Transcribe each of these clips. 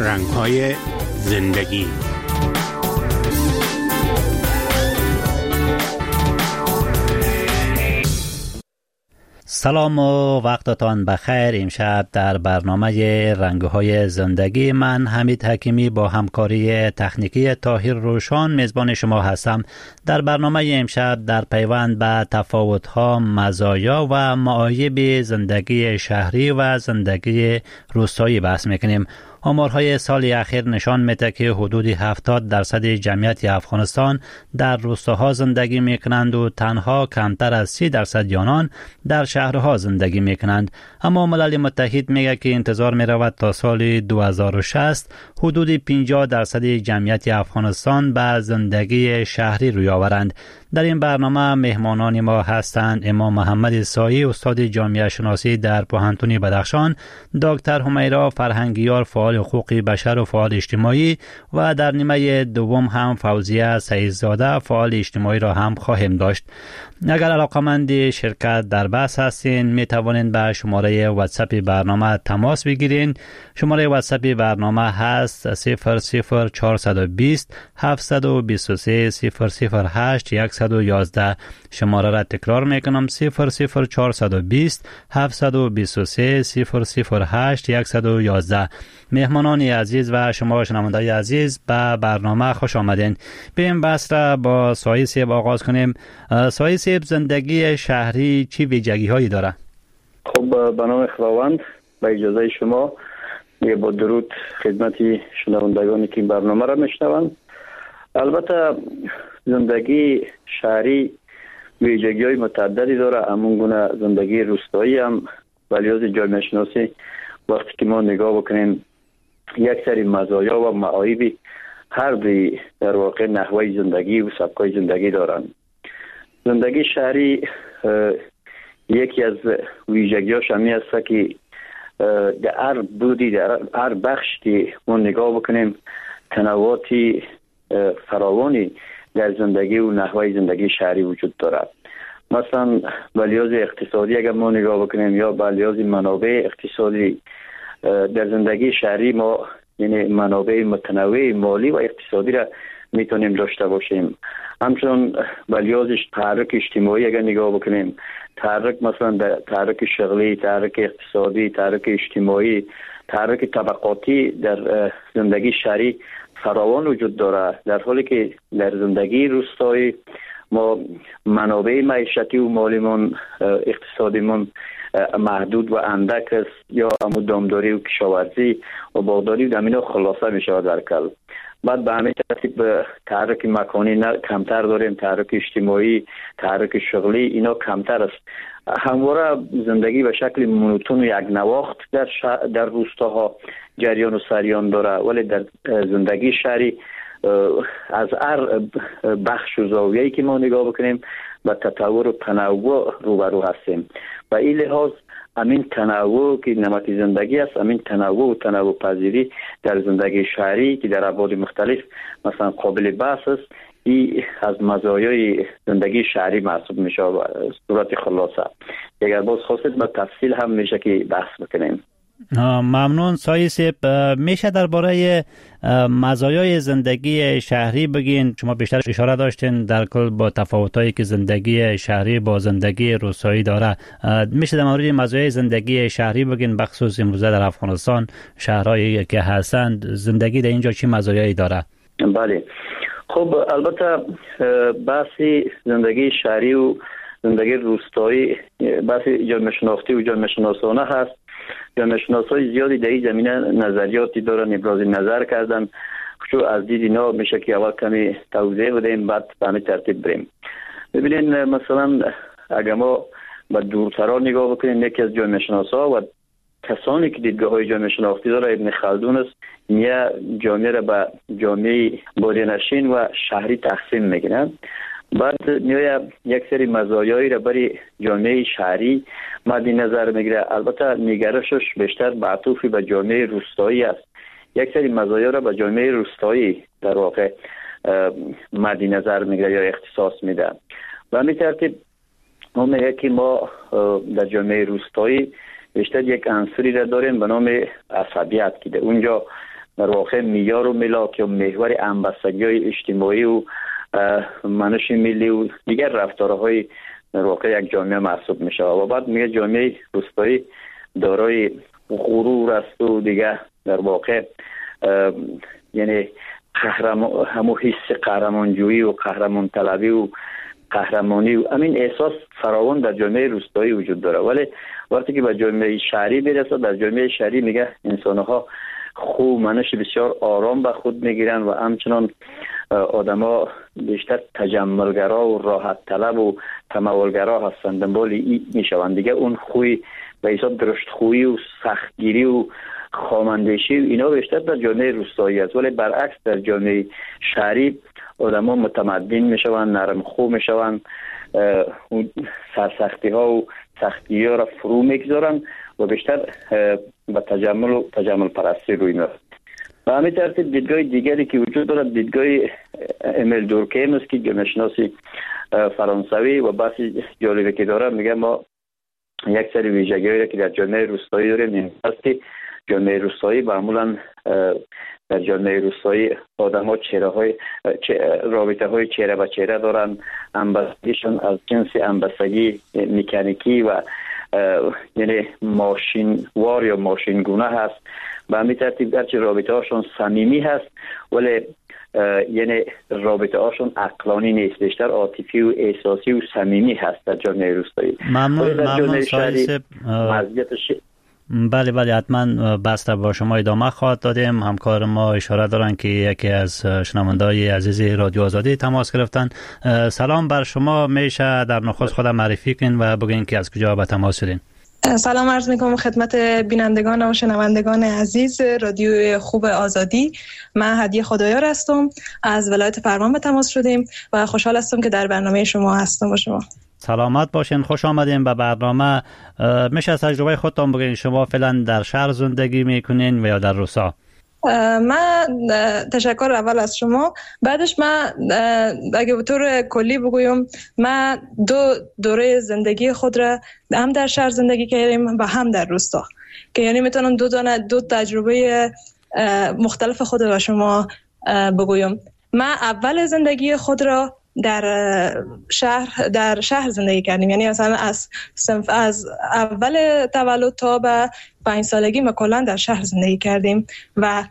رنگ‌های زندگی. سلام و وقتتان بخیر. امشب در برنامه رنگ‌های زندگی من حمید حکیمی با همکاری تکنیکی طاهر روشان میزبان شما هستم. در برنامه امشب در پیوند به تفاوت‌ها، مزایا و معایب زندگی شهری و زندگی روستایی بحث می‌کنیم. آمارهای سال اخیر نشان می‌دهد که حدود 70% جمعیت افغانستان در روستاها زندگی می‌کنند و تنها کمتر از 30% آنان در شهرها زندگی می‌کنند. اما ملل متحد میگه که انتظار می‌رود تا سال 2060 حدود 50% جمعیت افغانستان به زندگی شهری روی آورند. در این برنامه مهمانان ما هستند امام محمد سایی، استاد جامعه شناسی در پوهنتون بدخشان، دکتر همیرا فرهنگیار، فعال حقوق بشر و فعال اجتماعی، و در نیمه دوم هم فوزیه سعیدزاده، فعال اجتماعی را هم خواهیم داشت. اگر علاقمند شرکت در بحث هستین می توانید به شماره واتساپ برنامه تماس بگیرین. شماره واتساپ برنامه هست 00420 723 008 111. شماره را تکرار میکنم 00420 723 008 111. مهمانان عزیز و شما شنوندگان عزیز به برنامه خوش آمدین. بریم بحث را با سایی صاحب آغاز کنیم. سایی صاحب، زندگی شهری چی ویژگی هایی داره؟ خب، به نام خداوند، با اجازه شما با درود خدمت شنوندگانی که این برنامه را میشنوند. البته زندگی شهری ویژگی های متعددی داره. همون گونه زندگی روستایی هم ولی از جامعه شناسی وقتی که ما نگاه بکنیم یک سری مزایا و معایب هر دوی در واقع نحوه زندگی و سبکای زندگی دارند. زندگی شهری یکی از ویژگیاش همی است که در هر بودی، در هر بخشی ما نگاه بکنیم تنوعاتی فراوانی در زندگی و نحوه زندگی شهری وجود دارد. مثلا به لحاظ اقتصادی اگر ما نگاه بکنیم یا به لحاظ منابع اقتصادی در زندگی شهری ما یعنی منابع متنوع مالی و اقتصادی را میتونیم داشته باشیم. همچنان به لحاظ تحرک اجتماعی اگر نگاه بکنیم، تحرک مثلا تحرک شغلی، تحرک اقتصادی، تحرک اجتماعی، تحرک طبقاتی در زندگی شهری فراوان وجود داره، در حالی که در زندگی روستایی ما منابع معیشتی و مالیمون اقتصادیمون محدود و اندک است، یا امو دامداری و کشاورزی و باغداری و همینا خلاصه می شود در کل. بعد به همین ترتیب تحرک مکانی کمتر داریم، تحرک اجتماعی، تحرک شغلی اینا کمتر است. همواره زندگی به شکل مونوتون و یک نواخت در روستاها جریان و سریان داره، ولی در زندگی شهری از هر بخش و زاویه‌ای که ما نگاه بکنیم با تطور و تنوع روبرو هستیم. و این لحاظ همین تنوع که نمط زندگی است، همین تنوع و تنوع پذیری در زندگی شهری که در ابعاد مختلف مثلا قابل بحث است، این از مزایای زندگی شهری محسوب میشه. و صورت خلاصه اگر باز خواستید با تفصیل هم میشه که بحث بکنیم. ممنون سایی صاحب. میشه درباره مزایای زندگی شهری بگین؟ شما بیشتر اشاره داشتین در کل با تفاوتایی که زندگی شهری با زندگی روستایی داره. میشه در مورد مزایای زندگی شهری بگین، بخصوص امروزه در افغانستان شهرهایی که هستند زندگی در اینجا چی مزایایی داره؟ بله، خب البته بحثی زندگی شهری و زندگی روستایی بحث جامعه شناختی و جامعه شناسانه هست. جامعه شناسای زیادی در این زمینه نظریاتی دارن، ابراز نظر کردن. چون از دید اینا میشه که اول کمی توضیح بدیم بعد به همین ترتیب بریم. ببینین مثلا اگر ما به دورترا نگاه بکنیم، یکی از جامعه شناسا و کسانی که دیدگاه های جامعه شناختی داره ابن خلدون است، میگه جامعه را به جامعه بادیه‌نشین و شهری تقسیم میکنن. بعد میایه یک سری مزایایی را برای جامعه شهری مد نظر میگیره. البته نگرشش بیشتر معطوف به جامعه روستایی است. یک سری مزایا را به جامعه روستایی در واقع مد نظر میگیره یا اختصاص میده. و همین ترتیب ما میگه که ما در جامعه روستایی بیشتر یک عنصری را داریم به نام عصبیت که اونجا در واقع معیار و ملاک یا محور همبستگی‌های اجتماعی و منش ملی و دیگر رفتارهای در واقع یک جامعه محسوب میشه. و بعد میگه جامعه روستایی دارای غرور است و دیگه در واقع یعنی همو حس قهرمانجویی و قهرمان طلبی و قهرمانی و همین احساس فراوان در جامعه روستایی وجود داره. ولی وقتی که به جامعه شهری برسه، در جامعه شهری میگه انسانها خوب منش بسیار آرام به خود میگیرن و همچنان آدما بیشتر تجملگرا و راحت طلب و تمولگرا هستند، دنبال میشوند دیگه. اون خوی به حساب درشت خویی و سختگیری و خامندشی و اینا بیشتر در جامعه روستایی است. ولی برعکس در جامعه شهری آدما متمدن میشوند، نرم خو میشوند، سرسختی ها و سختی ها را فرو میگذارند و بیشتر به تجمل پرستی روی میاد. و همین ترتیب دیدگاه دیگری که وجود دارد دیدگاه امیل دورکهیم است که جامعه‌شناس فرانسوی و بحثی جالبی که داره، میگه ما یک سری ویژگی‌هایی که در جامعه روستایی داریم این است که جامعه روستایی معمولاً در جامعه روستایی آدم‌ها رابطه‌های چهره به چهره دارن، همبستگیشون از جنس همبستگی مکانیکی و یعنی ماشینوار یا ماشینگونه هست. به همین ترتیب گرچه رابطه هاشون صمیمی هست ولی یعنی رابطه هاشون عقلانی نیست، بیشتر عاطفی و احساسی و صمیمی هست در جامعه روستایی. ممنون سایل. بله حتما بحث با شما ادامه خواهد دادیم. همکار ما اشاره دارن که یکی از شنونده‌های عزیز رادیو آزادی تماس گرفتن. سلام بر شما، میشه در نخست خود معرفی کنین و بگین که از کجا به تماس شدین؟ سلام عرض میکنم خدمت بینندگان و شنوندگان عزیز رادیو خوب آزادی. من هدیه خدایار هستم، از ولایت فرمان به تماس شدیم و خوشحال هستم که در برنامه شما هستم با شما. سلامت باشین، خوش آمدین به برنامه. میشه از تجربه خودتان بگین شما فعلا در شهر زندگی میکنین و یا در روستا؟ من تشکر اول از شما. بعدش من اگه به طور کلی بگویم، من دو دوره زندگی خود را هم در شهر زندگی کردیم و هم در روستا، که یعنی میتونم دو تجربه مختلف خود را شما بگویم. من اول زندگی خود را در شهر زندگی کردیم، یعنی مثلا از اول تولد تا به 5 سالگی ما کلا در شهر زندگی کردیم و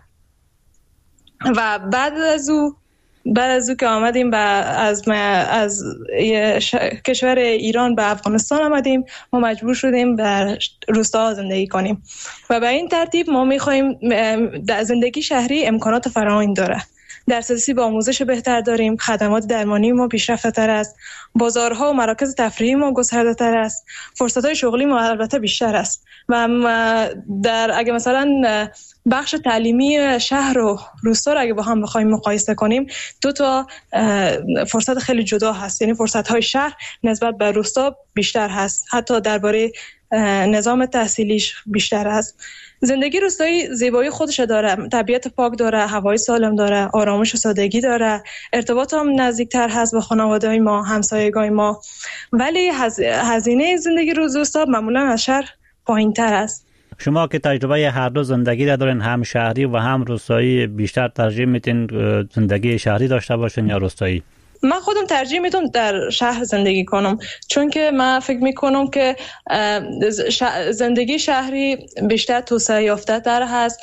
بعد از او که آمدیم و از کشور ایران به افغانستان آمدیم، ما مجبور شدیم در روستا زندگی کنیم و به این ترتیب ما می‌خوایم در زندگی شهری امکانات فراوان داره. دسترسی به آموزش بهتر داریم، خدمات درمانی ما پیشرفته‌تر است، بازارها و مراکز تفریحی ما گسترده‌تر است، فرصت‌های شغلی ما البته بیشتر است و اگه مثلا بخش تعلیمی شهر و روستا رو اگه با هم بخوایم مقایسه کنیم، دو تا فرصت خیلی جدا هست. یعنی فرصت‌های شهر نسبت به روستا بیشتر هست، حتی درباره نظام تحصیلیش بیشتر است. زندگی روستایی زیبایی خودش داره، طبیعت پاک داره، هوای سالم داره، آرامش و سادگی داره، ارتباط هم نزدیکتر هست با خانواده‌های ما، همسایگان ما، ولی هزینه زندگی روستا معمولا از شهر پایین‌تر است. شما که تجربه هر دو زندگی را دارین، هم شهری و هم روستایی، بیشتر ترجیح میتین زندگی شهری داشته باشین یا روستایی؟ من خودم ترجیح میدم در شهر زندگی کنم، چون که من فکر میکنم که زندگی شهری بیشتر توسعه یافته تر هست،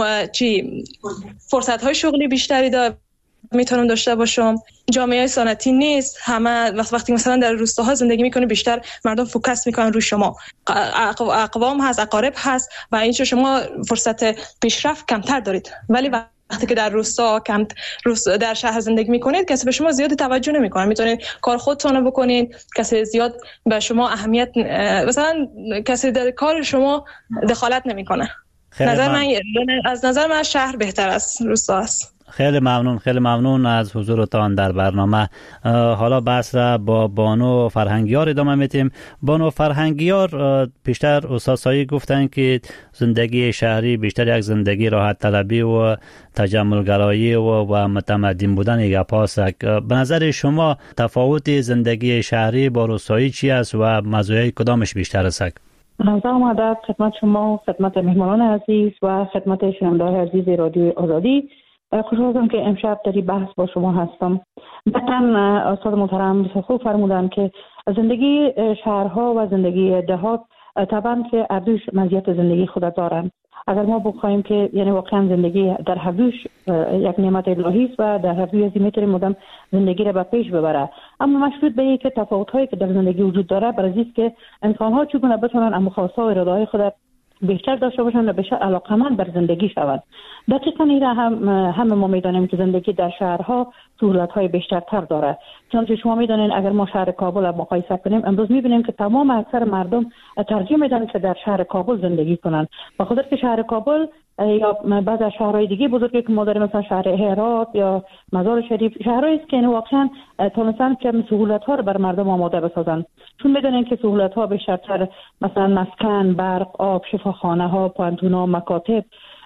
فرصت های شغلی بیشتری داره میتونم داشته باشم، جامعه سنتی نیست، همه وقتی مثلا در روستاها زندگی میکنه بیشتر مردم فوکس میکنن روی شما، اقوام هست، اقارب هست و این شما فرصت پیشرفت کمتر دارید. ولی وقتی که در روستا در شهر زندگی میکنید، کسی به شما زیاد توجه نمیکنه، میتونید کار خودتون رو بکنید، کسی زیاد به شما اهمیت، مثلا کسی در کار شما دخالت نمیکنه. از نظر من شهر بهتر از روستا است. خیلی ممنون از حضورتان در برنامه. حالا بحث را با بانو فرهنگیار ادامه میدیم. بانو فرهنگیار، پیشتر استاد سایی گفتن که زندگی شهری بیشتر یک زندگی راحت طلبی و تجملگرایی و متمدن بودن گپاست. به نظر شما تفاوت زندگی شهری با روستایی چی است و مزایای کدامش بیشتر است؟ سلام ادب خدمت شما، خدمت مهمانان عزیز و خدمت شنونده‌های عزیز رادیو آزادی. خوشحالم که امشب در این بحث با شما هستم. مثلا استاد محترم بسیار خوب فرمودن که زندگی شهرها و زندگی دهات طبعا که هر دوش مزیت زندگی خود دارن. اگر ما بخوایم که یعنی واقعا زندگی در هر دوش یک نعمت الهی است و در هر دوی از این میتونیم مدام زندگی را به پیش ببره، اما مشروط به اینکه تفاوت‌هایی که در زندگی وجود داره برای است که انسان‌ها چگونه بتونن اما خواست‌ها و اراده‌های خود بیشتر داشته باشند و بیشتر علاقمند بر زندگی شوند. دقیقاً این را همه ما می‌دانیم که زندگی در شهرها سهولت‌های بیشترتر داره. چون شما می‌دانید اگر ما شهر کابل را مقایسه کنیم، امروز می‌بینیم که تمام اکثر مردم ترجیح میدن که در شهر کابل زندگی کنند. بخاطر که شهر کابل یا بعض از شهرهای دیگه بزرگی که ما داریم مثلا شهر هرات یا مزار شریف، شهرهایی است که واقعا تونستن که سهولت‌ها رو بر مردم آماده بسازن. چون می‌دونین که سهولت‌ها بیشتر مثلا مسکن، برق، آب، شفاخانه‌ها، پانتونا، مکاتب،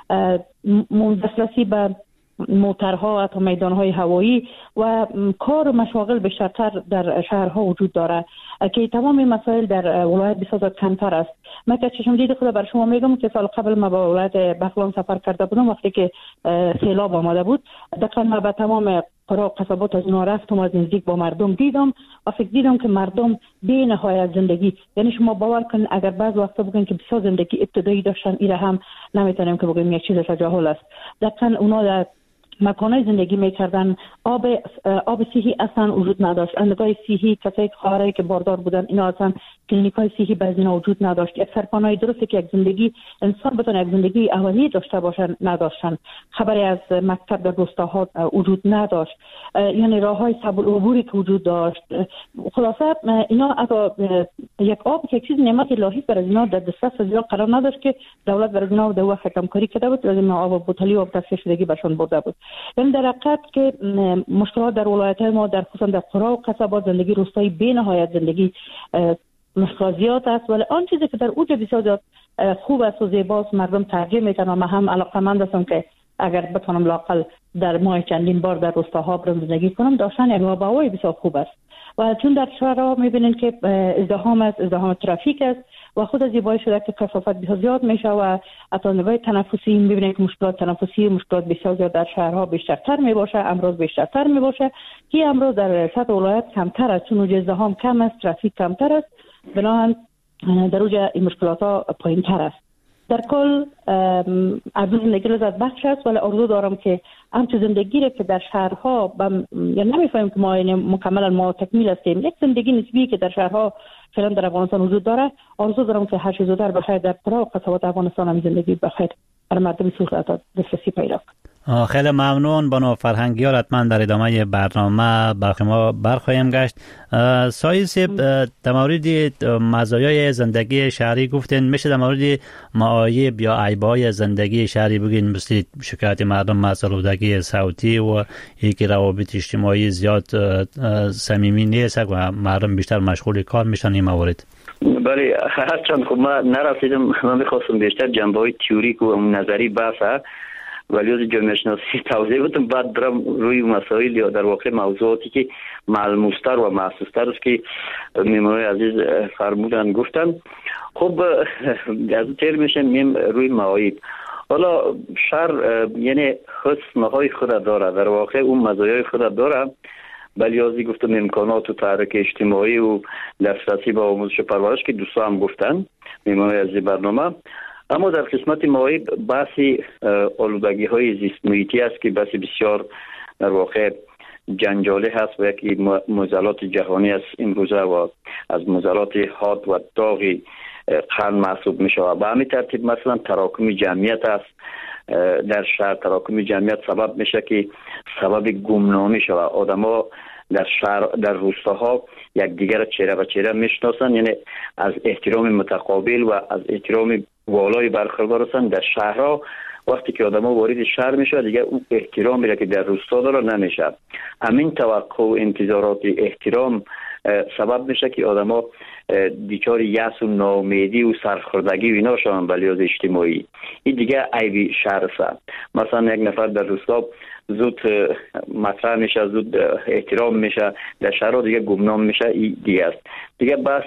دسترسی به موترها، حتی میدانهای هوایی و کار و مشاغل بیشتر در شهرها وجود داره که تمام این مسائل در ولایت بسیار کمتر است. من که چشم دید خود بر شما میگم که سال قبل ما به ولایت بغلان سفر کرده بودم وقتی که سیلاب آمده بود. دقیقاً ما به تمام قرا و قصبات از اینا رفتم، از نزدیک با مردم دیدم و فکر دیدم که مردم بی نهایت زندگی، یعنی شما باور کن اگر بعض وقتا بگن که بسیار زندگی ابتدایی داشتن، ایره هم نمیتونیم که بگیم یک چیز تجاهل است. دقیقاً اونا در مکانای زندگی میکردن، آب صحی اصلا وجود نداشت، اندگاه صحی، کسایی خواهرایی که باردار بودن اینا اصلا کلینیکای صحی باز اینا وجود نداشت. یک سرپناهی درسته که یک زندگی انسان بتونه یک زندگی اولیه داشته باشن نداشتن. خبری از مکتب در روستاها وجود نداشت، یعنی راههای سبل عبوری که وجود داشت. خلاصه اینا اگه یک آب که یک چیز نعمت الهی برای اینا در دسترس اینا قرار نداشت که دولت برای اینا در وقت کمکاری کرده بود، لازم آب بوتلی و تصفیه شدگی برشون برده بود. یعنی در حقیقت که مشکلات در ولایت‌های ما در خصوصا در قرا و قصبات زندگی روستایی بی نهایت زندگی مشکلات است، ولی آن چیزی که در اوج بسیار زیاد خوب است و زیباست مردم ترجیح میکنن و من هم علاقه‌مند هستم که اگر بتونم لاقل در ماه چندین بار در روستاها برم زندگی کنم داشتن آب و هوای بسیار خوب است. و چون در شهرها میبینین که ازدحام است، ازدحام ترافیک است و خود از باعث شده که کثافت بسیار زیاد میشه و حتی نگاه تنفسی میبینین که مشکلات تنفسی، مشکلات بسیار زیاد در شهرها بیشترتر میباشه، امراض بیشترتر میباشه که امروز در سطح ولایت کمتر است، چون ازدحام کم است، ترافیک کمتر است، بنابراین در اوج این مشکلات ها پایین‌تر است. در کل ارزو زندگی لذت بخش است، ولی آرزو دارم که همچه زندگی را که در شهرها یعنی نمی‌فهمیم که ما مکملا ما تکمیل هستیم، یک زندگی نسبی که در شهرها فعلا در افغانستان وجود داره، آرزو دارم که هر چه زودتر بخیر در قرا و قصبات افغانستان هم زندگی بخیر برای مردم سهولت دسترسی پیدا کنه. خیلی ممنون. بانو فرهنگیار، حتما در ادامه برنامه با شما برخواهیم گشت. سایس در مورد مزایای زندگی شهری گفتین، میشه در مورد معایب یا عیبای زندگی شهری بگین، مثل شکایت مردم از آلودگی صوتی و اینکه روابط اجتماعی زیاد صمیمی نیست و مردم بیشتر مشغول کار میشن این موارد؟ بله، هرچند خب ما نرسیدم، من میخواستم بیشتر جنبه‌های تئوریک و نظری بحث ولی از جامعه شناسی توضیح بدم، بعد برم روی مسائل یا در واقع موضوعاتی که ملموستر و محسوستر است که میمونای عزیز فرمودن گفتن. خب از تیر میشن روی معایب. حالا شهر یعنی حسنهای خود داره، در واقع اون مزایای خود داره، ولی ازی گفتم امکانات و تحرک اجتماعی و دسترسی به آموزش و پرورش که دوستا هم گفتن میمونای از برنامه. اما در قسمت معایب بحثی آلودگی های زیست محیطی است که بحثی بسیار در واقع جنجالی هست و یکی معضلات جهانی است امروزه و از معضلات حاد و داغی قرن محسوب می شود. به همین ترتیب مثلا تراکم جمعیت است در شهر. تراکم جمعیت سبب میشه که سبب گمنامی شود. آدما در شهر در روستاها یکدیگر چهره به چهره میشناسن، یعنی از احترام متقابل و از احترام والای برخوردار هستند. در شهرها وقتی که آدما وارد شهر میشه دیگه اون احترامی را که در روستا داره نمیشه. همین توقع و انتظارات احترام سبب میشه که آدما بیچاره یأس و ناامیدی و سرخوردگی و اینا شدن به لحاظ اجتماعی. این دیگه عیب شهر است. مثلا یک نفر در روستا زود مطرح میشه، زود احترام میشه، در شهرها دیگه گمنام میشه. این دیگه است. دیگه بحث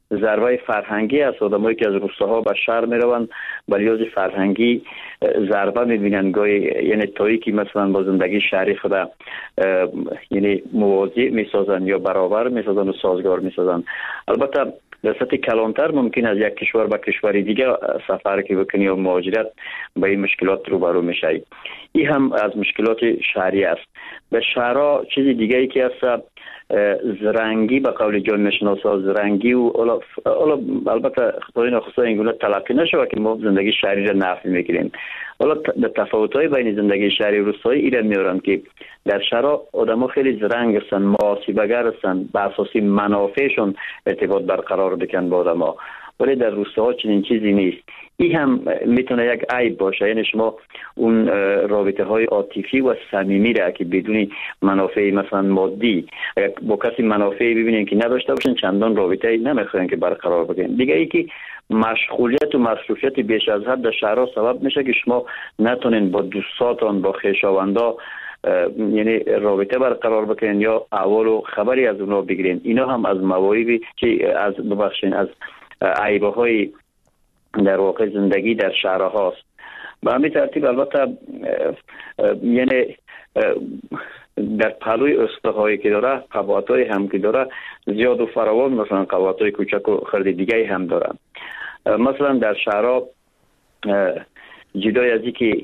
ضربه فرهنگی است. آدمایی که از روستاها به شهر میروند به لحاظ فرهنگی ضربه میبینن گاهی، یعنی تویی که مثلا با زندگی شهری خود یعنی موازی میسازن یا برابر میسازن و سازگار میسازن. البته در سطح کلانتر ممکن از یک کشور به کشور دیگه سفر که بکنی یا مهاجرت با این مشکلات روبرو میشی. این هم از مشکلات شهری است. به شهرها چیزی دیگه ای که است زرنگی، به قول جان نشناسا زرنگی و البته خدای نخواسته اینگونه تلقی نشود که ما زندگی شهری را نفی میگیریم. حالا تفاوت‌های بین زندگی شهری و روستایی ایران میارن که در شهرها آدم‌ها خیلی زرنگ هستن، محاسبه‌گر هستن، بر اساس منافعشون ارتباط برقرار بکنن با آدم‌ها، ولی در روستاها چنین چیزی نیست. این هم میتونه یک عیب باشه، یعنی شما اون رابطه های عاطفی و صمیمی را که بدون منافع مثلا مادی با کسی منافعی ببینین که نداشته باشن چندان رابطه نمیخواین که برقرار بکنین. دیگه ای که مشغولیت و مصروفیت بیش از حد در شهرها سبب میشه که شما نتونین با دوستاتون با خویشاوندا یعنی رابطه برقرار بکنین یا احوال و خبری از اونها بگیرین. اینا هم از مواهبی که از از عیب‌های در واقع زندگی در شهرها است. به همین ترتیب البته یعنی در پهلوی استخوایی که داره قباط‌های هم که داره زیاد و فراوان، مثلا قباط‌های کوچک و خرد دیگه هم داره. مثلا در شهرها جدای از اینکه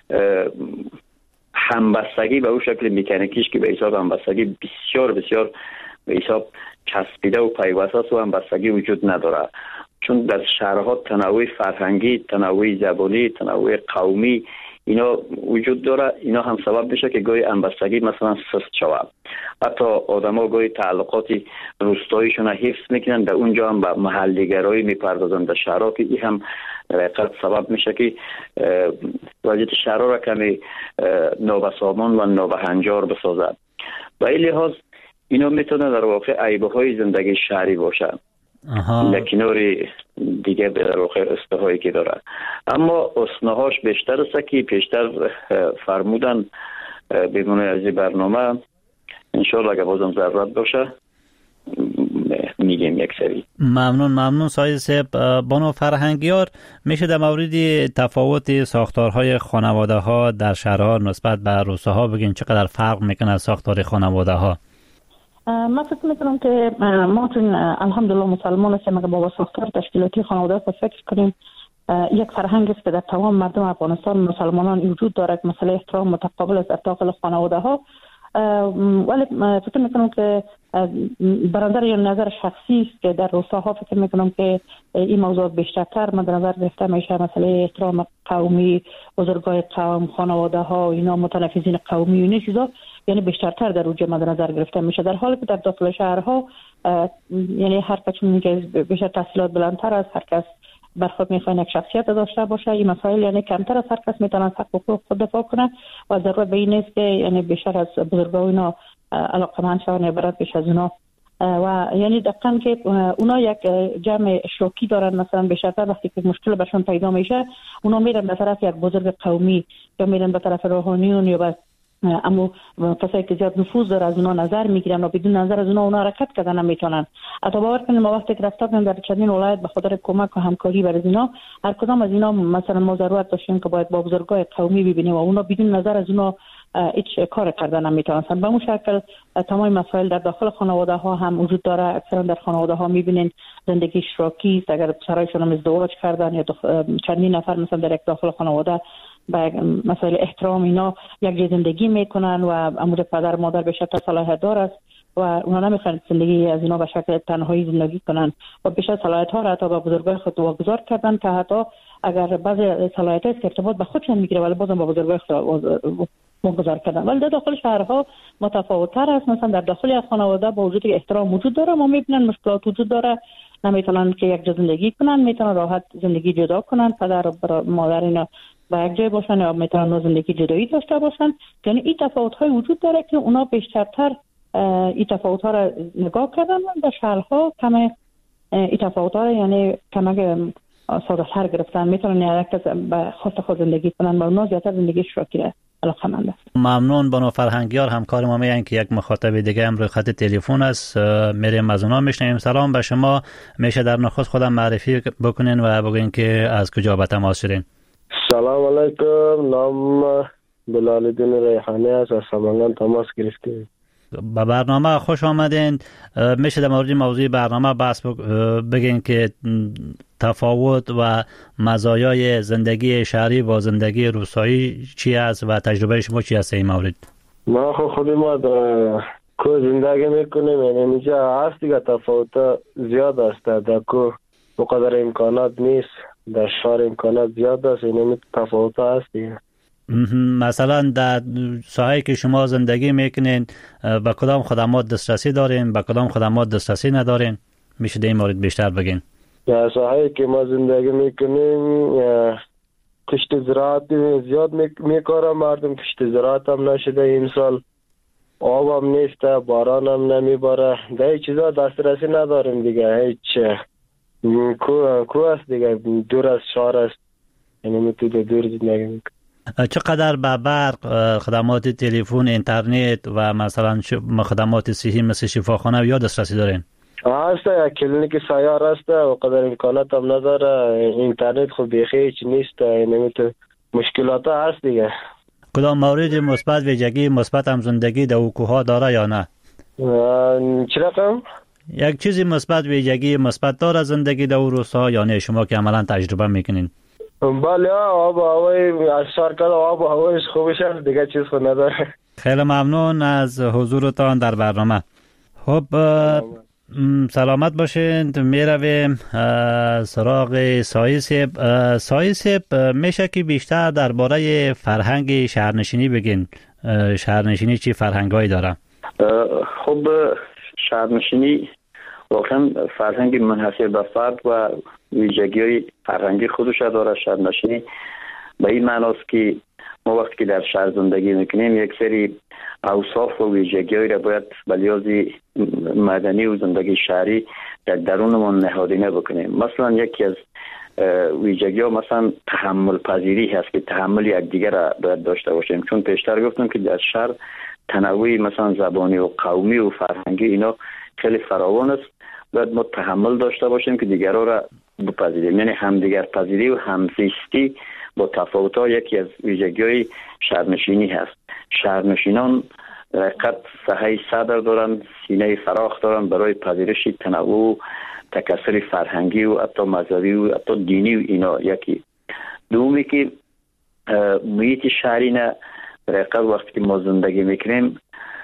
همبستگی به اون شکل مکانیکیش که به حساب همبستگی بسیار بسیار به حساب چسبیده و پیوسته است و همبستگی وجود نداره، چون در شهرها تنوع فرهنگی، تنوع زبانی، تنوع قومی اینا وجود داره. اینا هم سبب میشه که گاهی همبستگی مثلا سست شود. حتی آدما گاهی تعلقات روستاییشون حفظ میکنن، در اونجا هم به محله‌گرایی میپردازن در شهرها که این هم در سبب میشه که وضعیت شهرها را کمی نابسامان و نابهنجار بسازد. به این لحاظ اینا میتونه در واقع عیب‌های زندگی شهری باشه در کنار دیگه در واقع استهایی که داره. اما حسنهاش بیشتر است که پیشتر فرمودن بمونه از این برنامه انشاءالله اگه بازم ضرورت باشه میگیم یک سری. ممنون سایه صاحب. بانو فرهنگیار، میشه در مورد تفاوت ساختارهای خانواده ها در شهرها نسبت به روستاها بگین چقدر فرق میکنه ساختار خانواده ها؟ من فکر میکنم که ما چون الحمدلله مسلمان هستیم، اگر با ساختار تشکیلاتی خانواده فکر کنیم، یک فرهنگ است که در تمام مردم افغانستان مسلمانان وجود دارد، مسئله احترام متقابل است در داخل خانواده ها. ولی فکر میکنم که برادر یا نظر شخصی است که در روستاها فکر میکنم که این موضوع بیشتر مد نظر گرفته میشه، مسئله احترام قومی، بزرگای قوم، خانواده ها، اینا متنفذین قومی و این چیزا یعنی بیشتر در اونجا مد نظر گرفته میشه، در حالی که در داخل شهرها یعنی هر کسی که بیشتر تحصیلات بلندتر است، هر کس بر خود میخواد یک شخصیت داشته باشه، این مسائل یعنی کمتر از هر کس میتونه حق و حقوق خود دفاع کنه و ضرورت به این نیست که یعنی بیشتر از بزرگان اینا علاقمند شون یا برات بیش از اونا و یعنی دقیقاً که اونا یک جمع اشتراکی دارن. مثلا بیشتر وقتی که مشکل برشون پیدا میشه اونا میرن به طرف یک بزرگ قومی یا میرن به طرف روحانیون یا اما کسایی که زیاد نفوذ داره از اونا نظر میگیرن و بدون نظر از اونا حرکت کردن نمیتونن. حتی باور کنید ما وقتی که رفتیم در چندین ولایت به خاطر کمک و همکاری برای اینا، هر کدام از اینا مثلا ما ضرورت داشتیم که باید با بزرگای قومی ببینیم و اونا بدون نظر از اونا هیچ کار کردن نمیتونن. به اون شکل تمام مسائل در داخل خانواده ها هم وجود داره. اکثرا در خانواده ها میبینین زندگی اشتراکی است، اگر پسرایشون هم ازدواج کردن یا چندین نفر مثلا در یک داخل خانواده با مسائل احترام اینا یک زندگی میکنن و امور پدر مادر به شکل صلاحیت دار است و اونا نمیخوان زندگی از اینا به شکل تنهایی زندگی کنن و بیشتر صلاحیت ها را حتی با بزرگای خود واگذار کردن که حتی اگر بعضی صلاحیت است که ارتباط به خودشون میگیره ولی بازم با بزرگای خود واگذار کردن. ولی در داخل شهرها متفاوت تر است. مثلا در داخل از خانواده با وجود احترام وجود داره، ما میبینن مشکلات وجود داره، نمیتونن که یک جا زندگی کنن، میتونن راحت زندگی جدا کنن، پدر و مادر اینا با یک جای باشن یا میتونن زندگی جدایی داشته باشن. یعنی این تفاوت‌های وجود داره که اونا بیشتر این تفاوت‌ها را نگاه کردن و در شهرها کم این تفاوت‌ها را یعنی کم ساده‌تر گرفتن، میتونن یک کس به خود زندگی کنن و اونا زیادتر زندگی اشتراکی را علاقه‌مند است. ممنون. بانو فرهنگیار همکار ما میگن که یک مخاطب دیگه هم روی خط تلفن است. میریم از اونها میشنویم. سلام به شما. میشه در نخست خودم معرفی بکنین و بگین که از کجا به تماس شدین؟ سلام علیکم. نام بلال الدین ریحانی است. از سمنگان تماس گرفتیم. به برنامه خوش آمدین. میشه در مورد موضوع برنامه بحث بگین که تفاوت و مزایای زندگی شهری با زندگی روستایی چی است و تجربه شما چی است این مورد؟ ما خود ما در کو زندگی میکنیم، یعنی اینجا هست دیگه تفاوت زیاد است. در کو بقدر امکانات نیست، در شهر امکانات زیاد است، یعنی تفاوت هست دیگه. مثلا در ساحه‌ای که شما زندگی میکنین به کدام خدمات دسترسی دارین، به کدام خدمات دسترسی ندارین؟ میشه در این مورد بیشتر بگین؟ در ساحه‌ای که ما زندگی میکنیم کشت زراعت زیاد میکاره مردم. کشت زراعت هم نشده این سال، آب هم نیست، باران هم نمیباره، در این چیزا دسترسی نداریم دیگه. هیچ کو است دیگه، دور از شهر است، یعنی میتونه دور زندگی میکنیم. چقدر به برق، خدمات تلفن، اینترنت و مثلا خدمات صحی مثل شفاخانه یا دسترسی دارین؟ هست، یک کلینیک سیار هست و قدر امکانات هم نداره. اینترنت خب بیخی هیچ نیست، یعنی مشکلات هست دیگه. کدام مورد مثبت ویژگی مثبت هم زندگی در کوها داره یا نه؟ چی رقم؟ یک چیزی مثبت ویژگی مثبت داره زندگی در روستا یا نه شما که عملا تجربه میکنین؟ بله، آب و هوای از شرکت آب و هوایش خوبش هست دیگه، چیز خود نداره. خیلی ممنون از حضورتان در برنامه. خب سلامت باشین. میرویم سراغ سایه صاحب. میشه که بیشتر درباره فرهنگ شهرنشینی بگین؟ شهرنشینی چی فرهنگایی داره؟ خب شهرنشینی واقعا فرهنگ منحصر به فرد و ویژگی‌های فرهنگی خودش داره. شهرنشینی به این معناست که ما وقتی که در شهر زندگی میکنیم یک سری اوصاف و ویژگی‌هایی را باید به لحاظ مدنی و زندگی شهری در درونمون نهادینه بکنیم. مثلا یکی از ویژگی‌ها مثلا تحمل پذیری هست که تحمل یکدیگر را باید داشته باشیم، چون پیشتر گفتم که در شهر تنوع مثلا زبانی و قومی و فرهنگی اینا خیلی فراوان است. باید ما تحمل داشته باشیم که دیگرها را بپذیریم، یعنی همدیگر پذیری و همزیستی با تفاوت‌ها یکی از ویژگی‌های شهرنشینی هست. شهرنشینان حقیقت سعی صدر دارن، سینه فراخ دارن برای پذیرش تنوع، تکثر فرهنگی و حتی مذهبی و حتی دینی و اینا. یکی دومی که محیط شهری نه، حقیقت وقتی که ما زندگی میکنیم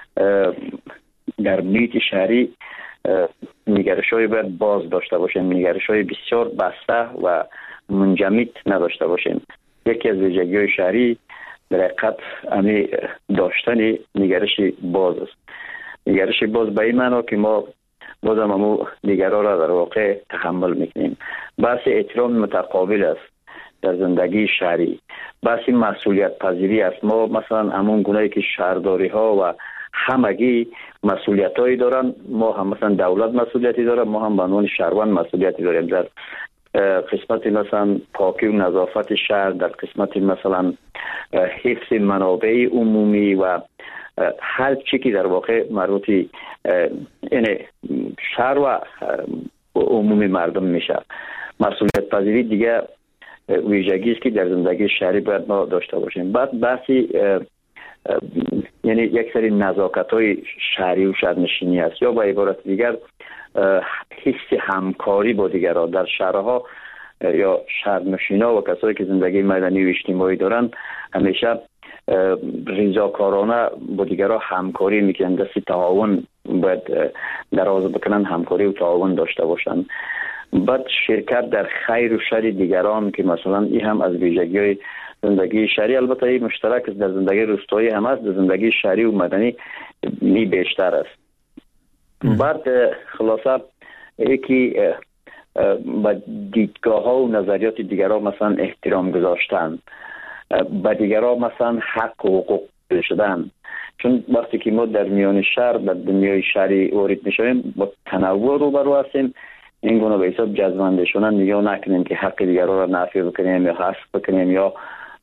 در محیط شهری نگرش‌های باید باز داشته باشیم، نگرش‌های بسیار بسته و منجمد نداشته باشیم. یکی از ویژگی‌های شهری در حقیقت امی داشتن نگرش باز است. نگرش باز به این معنی که ما بازم همو دیگرها را در واقع تحمل میکنیم. بحث احترام متقابل است در زندگی شهری. بحث مسئولیت پذیری است. ما مثلا همون گونه‌ای که شهرداری ها و همگی مسئولیتایی دارن، ما هم مثلا دولت مسئولیتی داره، ما هم به عنوان شهروند مسئولیتی داریم در قسمت مثلا پاکی و نظافت شهر، در قسمت مثلا حفظ منابع عمومی و هر چی که در واقع مربوط این شهر و عمومی مردم میشه. مسئولیت پذیری دیگه ویژگی است که در زندگی شهری باید ما داشته باشیم. بعد بحثی یعنی یک سری نزاکت‌های شهری و شهرنشینی است، یا به عبارت دیگر حس همکاری با دیگران. در شهرها یا شهرنشینا و کسایی که زندگی مدنی و اجتماعی دارن همیشه ریزاکارانه با دیگران همکاری میکنن، دست تعاون باید دراز بکنن، همکاری و تعاون داشته باشن. بعد شرکت در خیر و شر دیگران که مثلا این هم از ویژگی‌های زندگی شهری، البته این مشترک است در زندگی روستایی هم است، در زندگی شهری و مدنی می بیشتر است. بعد خلاصه یکی با دیدگاه ها و نظریات دیگران مثلا احترام گذاشتن، با دیگران مثلا حق و حقوق شدن. چون وقتی که ما در میان شهر در دنیای شهری وارد میشویم با تنوع روبرو هستیم، این گونه به حساب جذبنده شدن دیگه نکنیم که حق دیگران را نفی بکنیم یا حذف بکنیم یا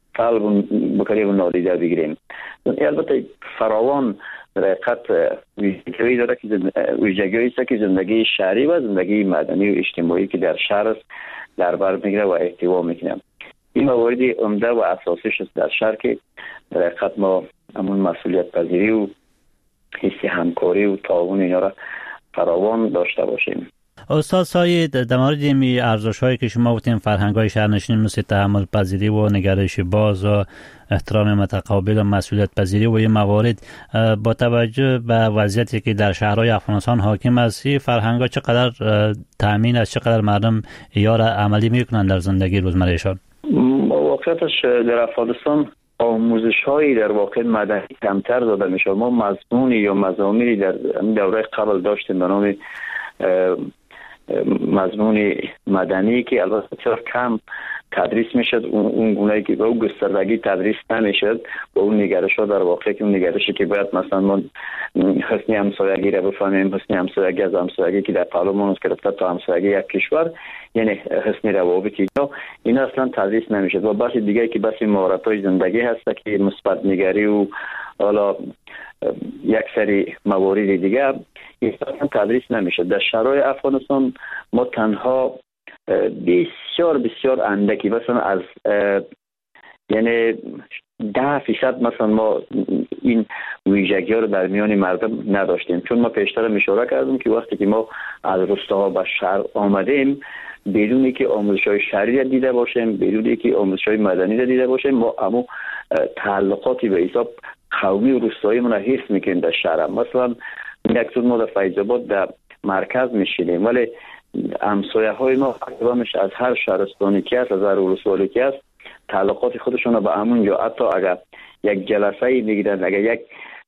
قلب بکنیم و نادیده بگیریم. البته فراوان در حقیقت ویژگی داره که ویژگی است که زندگی شهری و زندگی مدنی و اجتماعی که در شهر است در بر میگیره و احتوا میکنه. این موارد عمده و اساسیش است در شهر که در حقیقت ما همون مسئولیت پذیری و حس همکاری و تعاون اینا را فراوان داشته باشیم. استاد سایید، در مورد این ارزش‌هایی که شما گفتین، فرهنگ‌های شهرنشینی مثل تحمل پذیری و نگرش باز و احترام متقابل و مسئولیت پذیری و این موارد، با توجه به وضعیتی که در شهرهای افغانستان حاکم است، این فرهنگ‌ها چقدر تأمین است، چقدر مردم یا را عملی می‌کنند در زندگی روزمرهشان؟ واقعیتش در افغانستان آموزش‌هایی در واقع مدنی کمتر داده میشه. ما مضمونی یا مضامینی در دوره قبل داشتیم به نام مضمون مدنی که البته بسیار کم تدریس میشد، اون گونه‌ای که با اون گستردگی تدریس نمیشد، با اون نگرش‌ها در واقع که اون نگرشی که باید مثلا ما حسن همسایگی را بفهمیم، حسن همسایگی از همسایگی که در پالومون گرفته تا همسایگی یک کشور، یعنی حسن روابط اینا اصلا تدریس نمیشد. و بحث دیگه که بحث مهارت‌های زندگی هست که مثبت نگری و حالا یک سری موارد دیگه اصلا تدریس نمیشه. در شرایط افغانستان ما تنها بسیار اندکی، مثلا از یعنی 10% مثلا ما این ویژگی ها رو در میان مردم نداشتیم. چون ما پیشتر اشاره کردیم که وقتی که ما از روستاها به شهر آمدیم، بدون که آموزش‌های شهری را دیده باشیم، بدون که آموزش‌های مدنی را دیده باشیم، ما اما تعلقاتی به حساب قومی و روستایی من حس میکنیم در شهر. مثلا یک روز ما در فیض‌آباد در مرکز میشینیم، ولی همسایه های ما اقوامش از هر شهرستانی که است، از هر ولسوالی که است، تعلقات خودشون رو به همونجا، حتی اگر یک جلسه میگیرن، اگر یک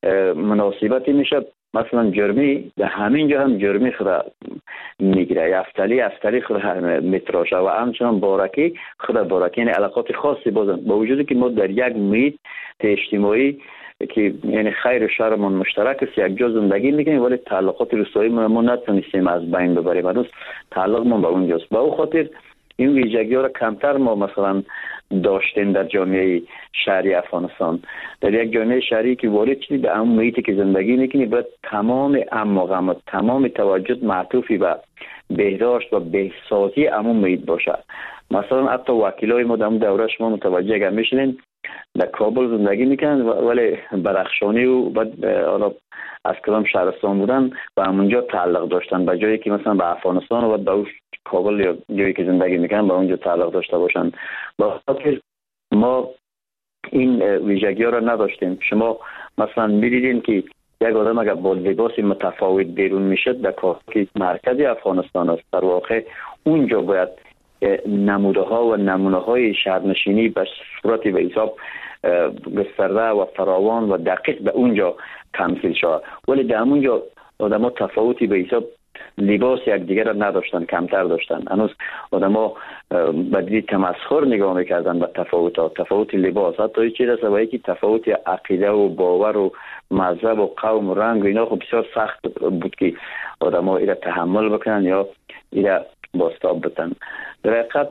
مناسبتی میشه، مثلا جرمی در همینجا هم جرمی خود میگیره، افتلی خود میتراشه و همچنان بارکی خود بارکی، یعنی علاقات خاصی بازن. با وجودی که ما در یک محیط اجتماعی که یعنی خیر شهرمان مشترک است، یک جا زندگی میکنیم، ولی تعلقات روستایی ما نتونستیم از بین ببریم. هنوز تعلق ما به اونجاست. با او خاطر این ویژگی ها را کمتر ما مثلا داشتیم در جامعه شهری افغانستان. در یک جامعه شهری که وارد شدی به اون محیطی که زندگی میکنی، باید تمام اماغمت، تمام توجه معطوفی به بهداشت و بهسازی همون محیط باشه. مثلا حتی وکیلای ما در اون دوره شما متوجه اگر میشدین در کابل زندگی میکنن، ولی برخشانی و بعد حالا از کدام شهرستان بودن و همونجا تعلق داشتن، به جایی که مثلا به افغانستان و به کابل یا جایی که زندگی میکنن به اونجا تعلق داشته باشن. با خاطر ما این ویژگی ها را نداشتیم. شما مثلا میدیدین که یک آدم اگر با لباس متفاوت بیرون میشد در که مرکزی افغانستان است، در واقع اونجا باید نموده ها و نمونه های شهرنشینی به صورتی به حساب گسترده و فراوان و دقیق به اونجا تمثیل شد. ولی در اونجا آدم ها تفاوتی به حساب لباس یک دیگر را نداشتن، کمتر داشتن. هنوز آدم ها به دید تمسخر نگاه میکردن به تفاوت لباس، حتی چیز است و یکی تفاوت عقیده و باور و مذهب و قوم و رنگ و اینا خب بسیار سخت بود که آدم ها ایره تحمل بکنن یا ایره باستاب بتن. در حقیقت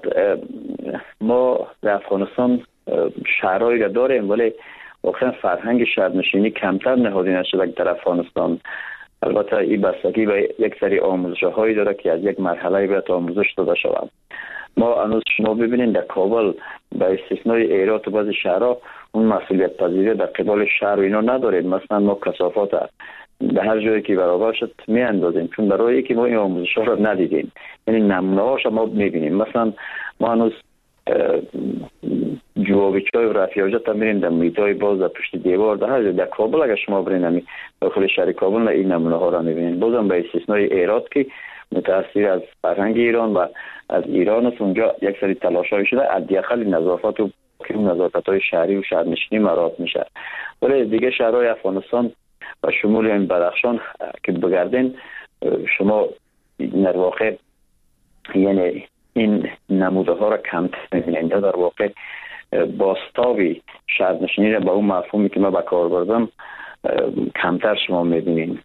ما در افغانستان شهرهایی را داریم، ولی واقعا فرهنگ شهرنشینی کمتر نهادی نشده در افغانستان. البته این بستگی به یک سری آموزش‌هایی داره که از یک مرحله باید آموزش داده شود. ما هنوز شما ببینید در کابل به استثنای ایرات و بعض شهرها اون مسئولیت پذیری در قبال شهر و اینا نداریم. مثلا ما کثافات در هر جایی که برابر شد می اندازیم، چون برای که ما این آموزش‌ها رو ندیدیم، یعنی نمونه‌هاش ما می‌بینیم. مثلا ما هنوز جوابی چای و رفیع حاجت هم میریم در محیط‌های باز در پشت دیوار در هر جا. در کابل اگر شما برین داخل شهر کابل این نمونه‌ها رو می‌بینید. بازم به استثنای ایرات که متأثر از فرهنگ ایران و از ایران است، اونجا یک سری تلاش‌های شده حداقل نظافت و نظافت‌های شهری و شهرنشینی مراعات میشه. ولی دیگه شهرهای افغانستان و شمول این بدخشان که بگردین شما در واقع یعنی این نموده ها را کمتر می‌بینید. در واقع باستابی شهرنشینی را با اون مفهومی که ما به کار بردم کمتر شما می‌بینید.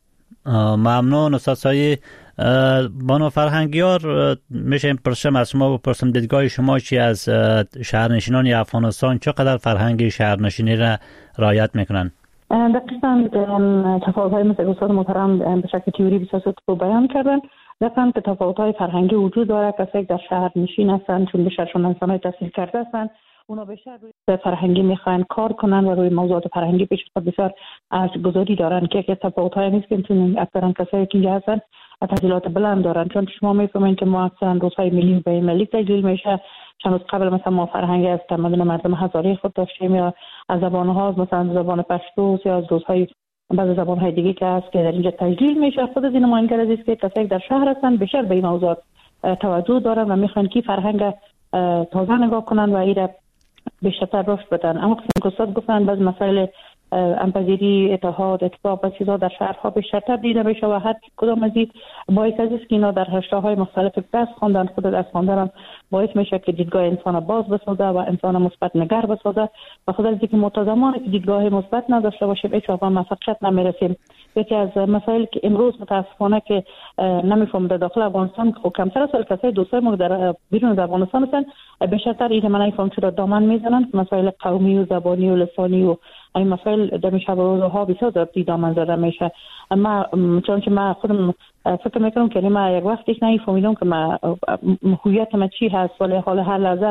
ممنون استاد سایی. بانو فرهنگیار، میشه پرسم از شما و پرسم دیدگاه شما چی از شهرنشینان افغانستان، چقدر فرهنگ شهرنشینی را رعایت میکنن؟ دقیقاً تفاوت‌های مثل استاد محترم به شکل تئوری بسیار خوب بیان کردن. دقیقاً که تفاوت‌های فرهنگی وجود داره. کسایی که در شهر نشین هستند چون بیشترشون انسان‌های تحصیل کرده هستند، اونا بیشتر روی فرهنگی میخوان کار کنن و روی موضوعات فرهنگی بسیار ارزش‌گذاری دارن که تفاوت‌های نیست که چون اکثرا کسایی که اینجا هستن تحصیلات بلند دارن. چون شما میفهمید که ما اکثرا روزهای ملی و بین المللی تجلیل میشه. چند روز قبل مثلا ما فرهنگی از تمدن مردم هزاره خود داشتیم، یا از زبان‌ها مثلا زبان پشتو یا از روزهای بعضی زبان‌های دیگه که هست که در اینجا تجلیل میشه. خود از این نماینده است که کسایی در شهر هستن بیشتر به این موضوع توجه دارن و میخوان که فرهنگ تازه نگاه کنن و ایره بیشتر رشد بدن. اما که استاد گفتن بعض مسائل همپذیری، اتحاد، اتفاق و چیزا در شهرها بیشتر دیده میشه و هر کدام از این باعث است که اینا در رشته‌های مختلف درس خواندن. خود درس خواندن باعث میشه که دیدگاه انسان باز بسازه و انسان مثبت نگر بسازه و خود از اینکه متضمنه که دیدگاه مثبت نداشته باشیم هیچ وقت موفقیت نمیرسیم. یکی از مسائلی که امروز متاسفانه که نمیفهم در داخل افغانستان خب کمتر است، کسای دوستای ما در بیرون از افغانستان هستن بیشتر این من نمیفهم چرا دامن میزنن مسائل قومی و زبانی و لسانی و این مسائل در شب و روزها بسیار زیاد دامن زده میشه. اما چون که من خودم فکر میکنم که ما یک وقتش نمیفهمیدم که ما هویت ما چی هست، ولی حال هر لحظه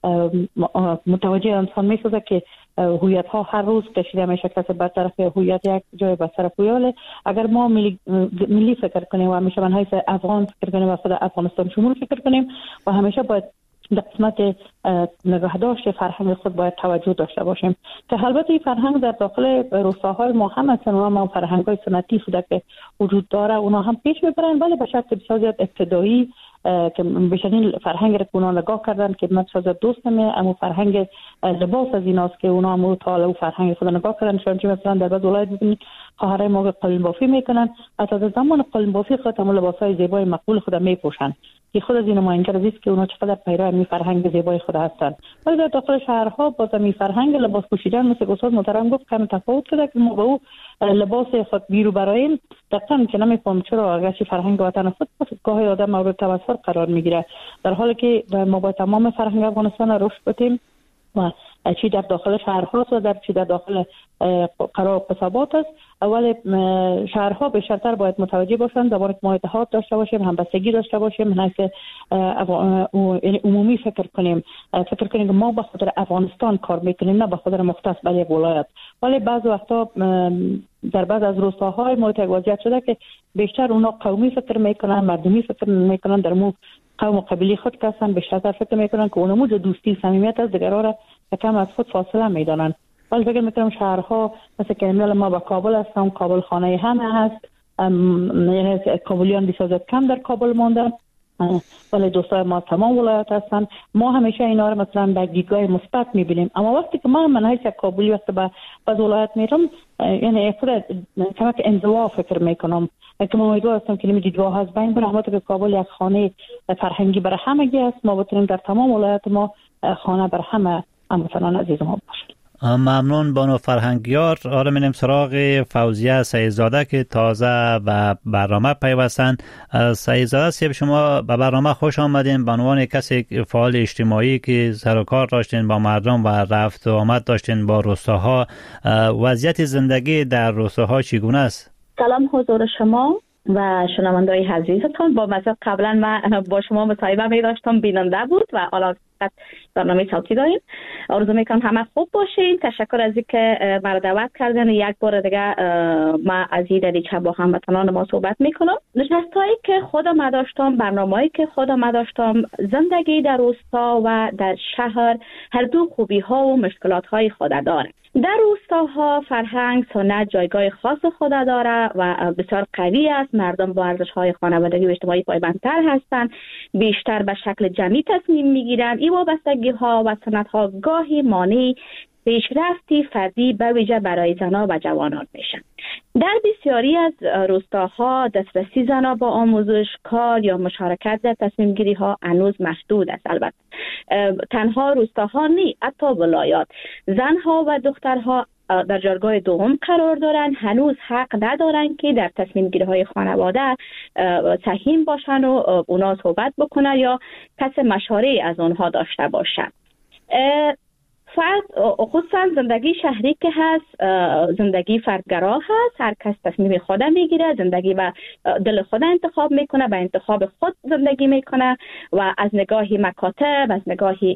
متوجه انسان میسازه که هویت ها هر روز کشیده میشه کسی برطرف هویت یک جای برطرف هویت. اگر ما ملی فکر کنیم و همیشه من حیث افغان فکر کنیم و خود افغانستان شمول فکر کنیم و همیشه باید در قسمت نگهداشت فرهنگ خود باید توجه داشته باشیم که البته این فرهنگ در داخل روستاهای ما هم هستن و ما فرهنگ‌های سنتی بوده که وجود داره اونا هم پیش میبرن، ولی به شکل بسیار زیاد ابتدایی که بیشترین فرهنگ را اونا نگاه کردن که من بسیار دوست نمیه. اما فرهنگ لباس از ایناست که اونا هم طالع و فرهنگ خود نگاه کردن. چون مثلا در بعض ولایت ببینید خواهرای ما قالین بافی میکنن، از زمان قالین بافی خودم لباسای زیبای مقبول خود میپوشن که خود از این نماینده است که اونا چقدر پیرو می فرهنگ زیبای خود هستند. ولی در داخل شهرها باز می فرهنگ لباس پوشیدن مثل استاد محترم گفت کم تفاوت کرده که ما با او لباس خود بیرو برایم دقیقاً که نمیفهم چرا اگر چی فرهنگ وطن خود گاهی آدم مورد توسط قرار میگیره، در حالی که ما با تمام فرهنگ افغانستان رشد بدیم و چی در داخل شهرها و در چی در داخل قرار قصابات است. اول شهرها بیشتر باید متوجه باشند زبان ما اتحاد داشته باشیم، همبستگی داشته باشیم، نه که عمومی فکر کنیم که ما به خاطر افغانستان کار میکنیم نه به خاطر مختص به یک ولایت. ولی بعض وقتا در بعض از روستاهای ما وضعیت شده که بیشتر اونا قومی فکر میکنن، مردمی فکر میکنن، در مو قوم و قبیله خود کسان بیشتر فکر میکنن که اونمو دوستی صمیمیت از دیگرها را کم از خود فاصله میدانن. ولی فکر میکنم شهرها مثل که ما با کابل هستم، کابل خانه همه هست، یعنی کابلیان بسیار کم در کابل ماندن، ولی دوستای ما تمام ولایت هستن. ما همیشه اینا رو مثلا به دیدگاه مثبت میبینیم. اما وقتی که من هیچ کابلی وقتی به ولایت میرم یعنی خود کمک انزوا فکر میکنم که ما امیدوار هستم که دیدگاه از بین بره. همونطور که کابل یک خانه فرهنگی برای همگی است، ما بتونیم در تمام ولایت ما خانه برای همه هموطنان عزیز ما باشه. ممنون بانو فرهنگیار. حالا میریم سراغ فوزیه سعیدزاده که تازه به برنامه پیوستن. سعیدزاده صاحب، شما به برنامه خوش آمدین. به عنوان کسی فعال اجتماعی که سر و کار داشتین با مردم و رفت و آمد داشتین با روستاها، وضعیت زندگی در روستاها چگونه است؟ سلام حضور شما و شنونده‌های عزیزتان. با مزه قبلا من با شما مصاحبه می داشتم، بیننده بود و حالا برنامه صوتی داریم. آرزو میکنم همه خوب باشین. تشکر از اینکه مرا دعوت کردن. یک بار دیگه ما از این دریچه با هموطنان ما صحبت میکنم. نشستایی که خودم داشتم، برنامه‌ای که خودم داشتم، زندگی در روستا و در شهر هر دو خوبی ها و مشکلات های خود داره. در روستاها فرهنگ سنت جایگاه خاص خود داره و بسیار قوی است. مردم با ارزش‌های خانوادگی و اجتماعی پایبندتر هستند، بیشتر به شکل جمعی تصمیم میگیرند. این وابستگی‌ها و سنت‌ها گاهی مانع پیشرفتی فردی به ویژه برای زنان و جوانان میشن. در بسیاری از روستاها دسترسی زنان با آموزش، کار یا مشارکت در تصمیم گیری ها هنوز محدود است. البته تنها روستاها نی، حتی ولایات زنها و دخترها در جایگاه دوم قرار دارن، هنوز حق ندارن که در تصمیم گیری های خانواده سهیم باشن و اونا صحبت بکنن یا کس مشوره از اونها داشته باشن. خصوصا زندگی شهری که هست زندگی فردگرا هست، هر کس تصمیم خود میگیره، زندگی و دل خود انتخاب میکنه، به انتخاب خود زندگی میکنه و از نگاهی مکاتب، از نگاهی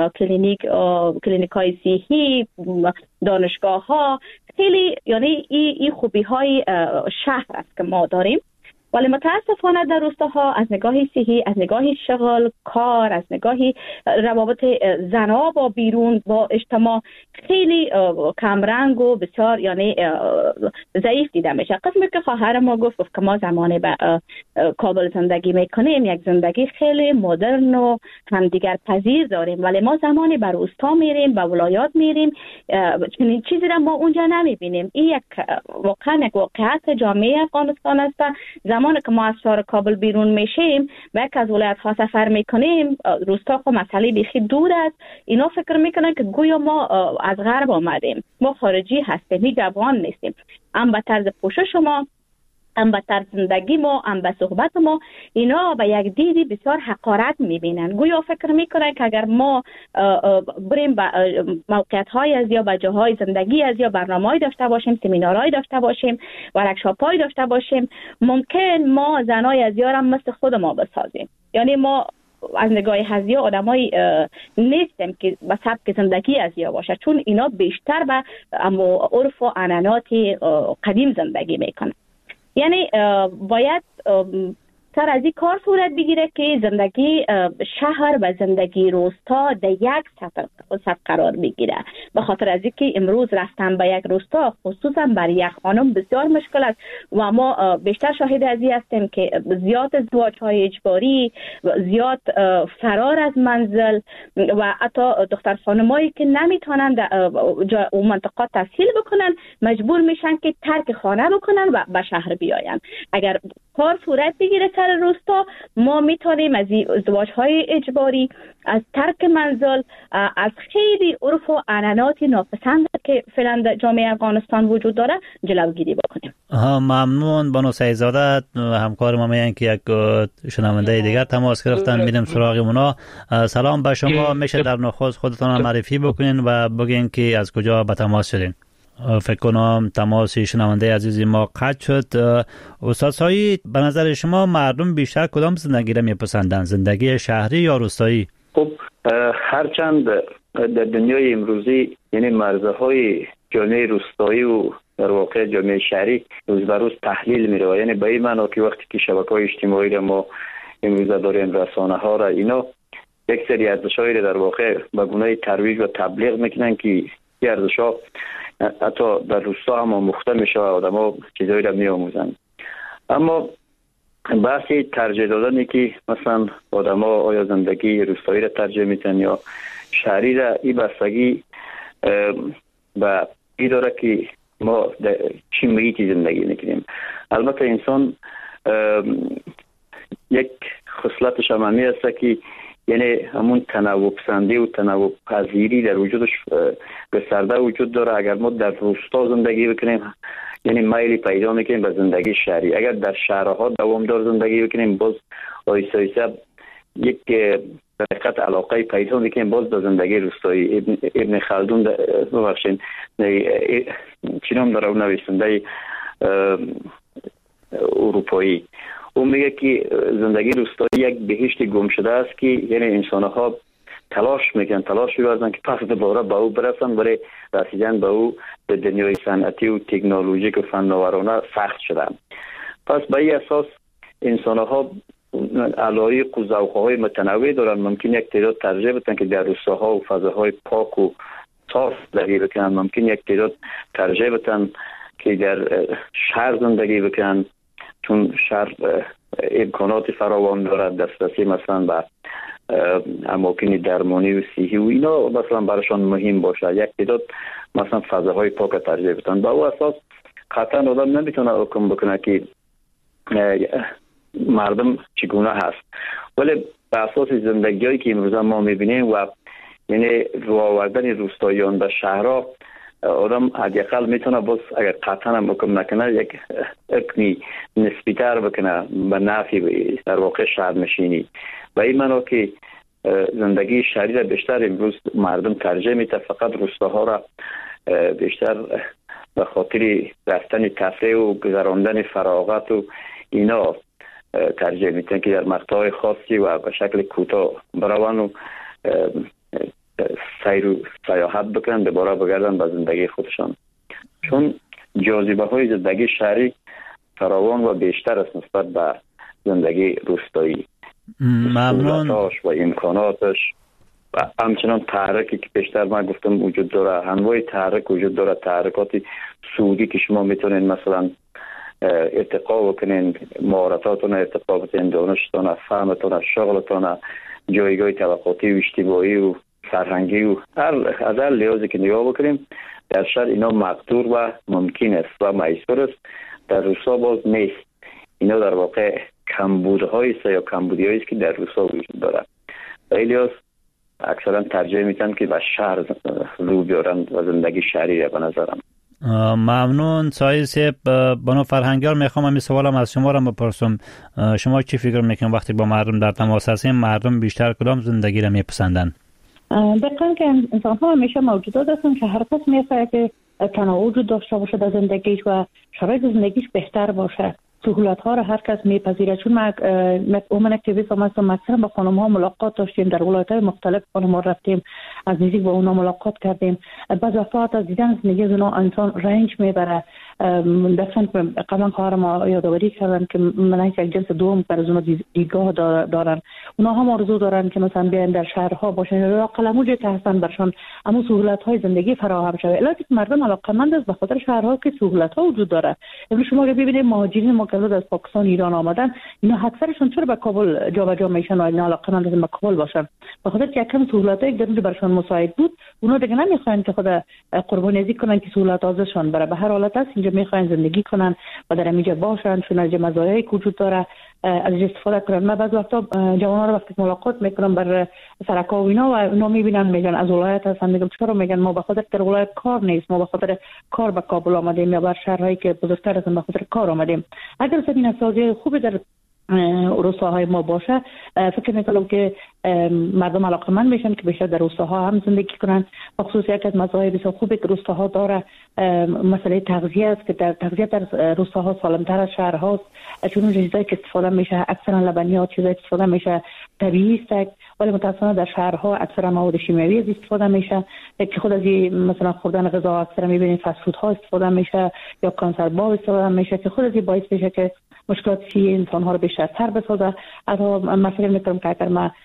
کلینیک های صحی، دانشگاه ها، خیلی یعنی این خوبی های شهر است که ما داریم. ولی متاسفانه در روستاها از نگاه صحی، از نگاه شغل، کار، از نگاه روابط زنها با بیرون با اجتماع خیلی کمرنگ و بسیار یعنی ضعیف دیده میشه. قسمی که خواهر ما گفت که ما زمانی به کابل زندگی میکنیم، یک زندگی خیلی مدرن و همدیگر پذیر داریم، ولی ما زمانی به روستا میریم، به ولایات میریم، چنین چیزی را ما اونجا نمیبینیم. این یک واقعا یک واقعیت جامعه افغانستان است. زمانی که ما از شهر کابل بیرون میشیم و یک از ولایت ها سفر میکنیم، روستا خو مسئله بیخی دور است، اینا فکر میکنن که گویا ما از غرب آمدیم، ما خارجی هستیم، هیچ افغان نیستیم. هم به طرز پوشش ما، هم به طرز زندگی ما، هم به صحبت ما، اینا به یک دیدی بسیار حقارت میبینن. گویا فکر میکنن که اگر ما بریم به موقعیت های از یا به جاهای زندگی از یا برنامه‌ای داشته باشیم، سمینارهای داشته باشیم، ورکشاپ‌های داشته باشیم، ممکن ما زنای از یارم مثل خود ما بسازیم. یعنی ما از نگاه هزیا آدمای نیستیم که به سبک زندگی ازیا باشه، چون اینا بیشتر به عرف و عنعنات قدیم زندگی میکنن. یعنی باید سر از این کار صورت بگیره که زندگی شهر و زندگی روستا در یک سطح قرار بگیره. به خاطر از اینکه امروز رفتن به یک روستا خصوصا برای یک خانم بسیار مشکل است و ما بیشتر شاهد از این هستیم که زیاد ازدواج‌های اجباری، زیاد فرار از منزل و حتی دختر خانمایی که نمیتونن در اون منطقه تحصیل بکنن مجبور میشن که ترک خانه بکنن و به شهر بیاین. اگر کار صورت بگیره سر روستا، ما میتونیم از ازدواج‌های اجباری، از ترک منزل، از خیلی عرف و عنعنات ناپسند که فعلا در جامعه افغانستان وجود داره جلوگیری بکنیم. ممنون بانو سعیدزاده. همکار ما میگن که یک شنونده دیگر تماس گرفتن، میریم سراغ اونا. سلام به شما، میشه در نخست خودتون معرفی بکنین و بگین که از کجا به تماس شدین؟ فکر کنم تماس شنونده عزیزی ما قطع شد. استاد سایی، به نظر شما مردم بیشتر کدام زندگی را میپسندن، زندگی شهری یا روستایی؟ خب هرچند در دنیای امروزی یعنی مرزهای جامعه روستایی و در واقع جامعه شهری روز به روز تحلیل میره، یعنی به این معنی که وقتی که شبکه‌های اجتماعی را ما امروز داریم، رسانه ها را، اینا یک سری ارزش‌هایی را در واقع به گونه ترویج و تبلیغ میکنن که این ارزش‌ها حتی در روستا هم آموخته میشه و آدم‌ها چیزایی را میآموزند. اما بحثی ترجیح دادنی که مثلا آدم‌ها آیا زندگی روستایی را ترجیح میتن یا شهری را، این بستگی و این داره که ما در چی محیطی زندگی میکنیم. البته انسان یک خصلتش عمومی است که یعنی همون تنوع پسندی و تنوع پذیری در وجودش به سرده وجود داره. اگر ما در روستا زندگی بکنیم یعنی میلی پیدا میکنیم به زندگی شهری. اگر در شهرها دوامدار زندگی بکنیم باز آیسته آیسته یک دقیقت علاقه پیدا میکنیم باز به زندگی روستایی. ابن خلدون ببخشید چی نام داره اون نویسنده اروپایی، اون میگه که زندگی روستایی یک بهشت گم شده است که یعنی انسان‌ها تلاش می‌کنن که پس دوباره به او برسن، ولی رسیدن به او در دنیای صنعتی و تکنولوژیک و فناورانه سخت شده. پس به این اساس انسان‌ها علایق و ذوق‌های متنوع دارن. ممکن یک تعداد ترجیح بدن که در روستاها و فضاهای پاک و صاف زندگی بکنن، ممکن یک تعداد ترجیح بدن که در شهر زندگی بکنن چون شهر امکانات فراوان دارد، دسترسی مثلا به اماکن درمانی و صحی و اینا مثلا براشان مهم باشه. یک تعداد مثلا فضاهای پاک ترجیح بدن. با او اساس قطعا آدم نمیتونه حکم بکنه که مردم چگونه هست، ولی به اساس زندگیایی که امروز ما میبینیم و یعنی رو آوردن روستاییان به شهرها آدم حداقل میتونه باز اگر قطعا هم بکن نکنه یک اکنی نسبی تر بکنه به نفعی در واقع شهرنشینی. و این معنا که زندگی شهری را بیشتر امروز مردم ترجیح میده، فقط روستاها را بیشتر به خاطر رفتن تفریح و گذراندن فراغت و اینا ترجیح میدن که در مقطع خاصی و به شکل کوتاه بروند و سیر و سیاحت بکنن، دوباره بگردن به زندگی خودشان، چون جاذبه های زندگی شهری فراوان و بیشتر است نسبت به زندگی روستایی. ممنون. و امکاناتش و همچنان تحرکی که بیشتر من گفتم وجود داره، انواع تحرک وجود داره، تحرکات سودی که شما میتونین مثلا ارتقا بکنین، مهارتاتون ارتقا بکنین، دانشتون، فهمتون، شغلتون، جایگاه طبقاتی و اجتماعی و فرهنگی و از هر لحاظی که نگاه بکنیم در شهر اینا مقدور و ممکن است و میسر است. در روستا باز نیست. اینا در واقع کمبودهای است یا کمبودی است که در روستا وجود داره. به این لحاظ اکثرا ترجیح میدن که به شهر رو بیارن و زندگی شهری را به نظرم. ممنون سایه صاحب. بانو فرهنگیار میخوام همین سوالم از شما را بپرسم. شما چی فکر میکنید وقتی با مردم در تماس هستین، مردم بیشتر کدام زندگی را میپسندن؟ دقیقاً که انسان ها همیشه موجودات هستن که هر کس میخواد که تنوع وجود داشته باشه در زندگیش و شرایط زندگیش بهتر باشه. سهولت ها را هر کس میپذیره. چون من اکتیویست هم هستم، اکثرا با خانم ها ملاقات داشتیم، در ولایت های مختلف خانم ها رفتیم، از نزدیک با اونا ملاقات کردیم. بعض وقتا از دیدن زندگی اونا انسان رنج میبره. دفعه قبلا خواهر ما یادآوری کردن که من یک جنس دوم پر از اونا دیدگاه دارن. اونا هم آرزو دارن که مثلا بیان در شهرها باشن یا قلموجی که هستن برشان اما سهولت های زندگی فراهم شود. البته مردم علاقمند است به خاطر شهرها که سهولت ها وجود داره. امروز شما ببینید مهاجرین ما که از پاکستان ایران آمدن، اینا اکثرشون چرا به کابل جابجا میشن و اینا علاقمند هستن به کابل باشن؟ به خاطر که کم سهولتایی که در برشان مساعد بود، اونا دیگه نمیخواین که خود قربانی کنن که سهولت ازشون بره. به هر حالت است اینجا میخواین زندگی کنن و در اینجا باشن، چون از مزایایی وجود داره از استفاده کنن. من بعضی وقتا جوانان رو وقتی ملاقات میکنم بر سرکا و اینا و اونا میبینن میگن از ولایت هستن، میگم چرا؟ میگن ما به خاطر در ولایت کار نیست، ما به خاطر کار به کابل آمدیم یا بر شهرهایی که بزرگتر هستن به خاطر کار آمدیم. اگر این سازی خوبی در روستاهای ما باشه، فکر میکنم که مردم علاقمند میشن که بیشتر در روستاها هم زندگی کنن. بخصوص یک از مزایای بسیار خوبی که روستاها داره مسئله تغذیه است که در تغذیه در روستاها سالمتر از شهرهاست، چون اون چیزایی که استفاده میشه اکثرا لبنیات، چیزایی استفاده میشه طبیعی است، ولی متاسفانه در شهرها اکثرا مواد شیمیایی استفاده میشه که خود از مثلا خوردن غذا اکثرا میبینید فست فود ها استفاده میشه یا کنسرو استفاده میشه که خود از باعث میشه که مشکلات سی انسان ها رو بیشتر تر بسازه. البته من فکر میکنم که اگر ما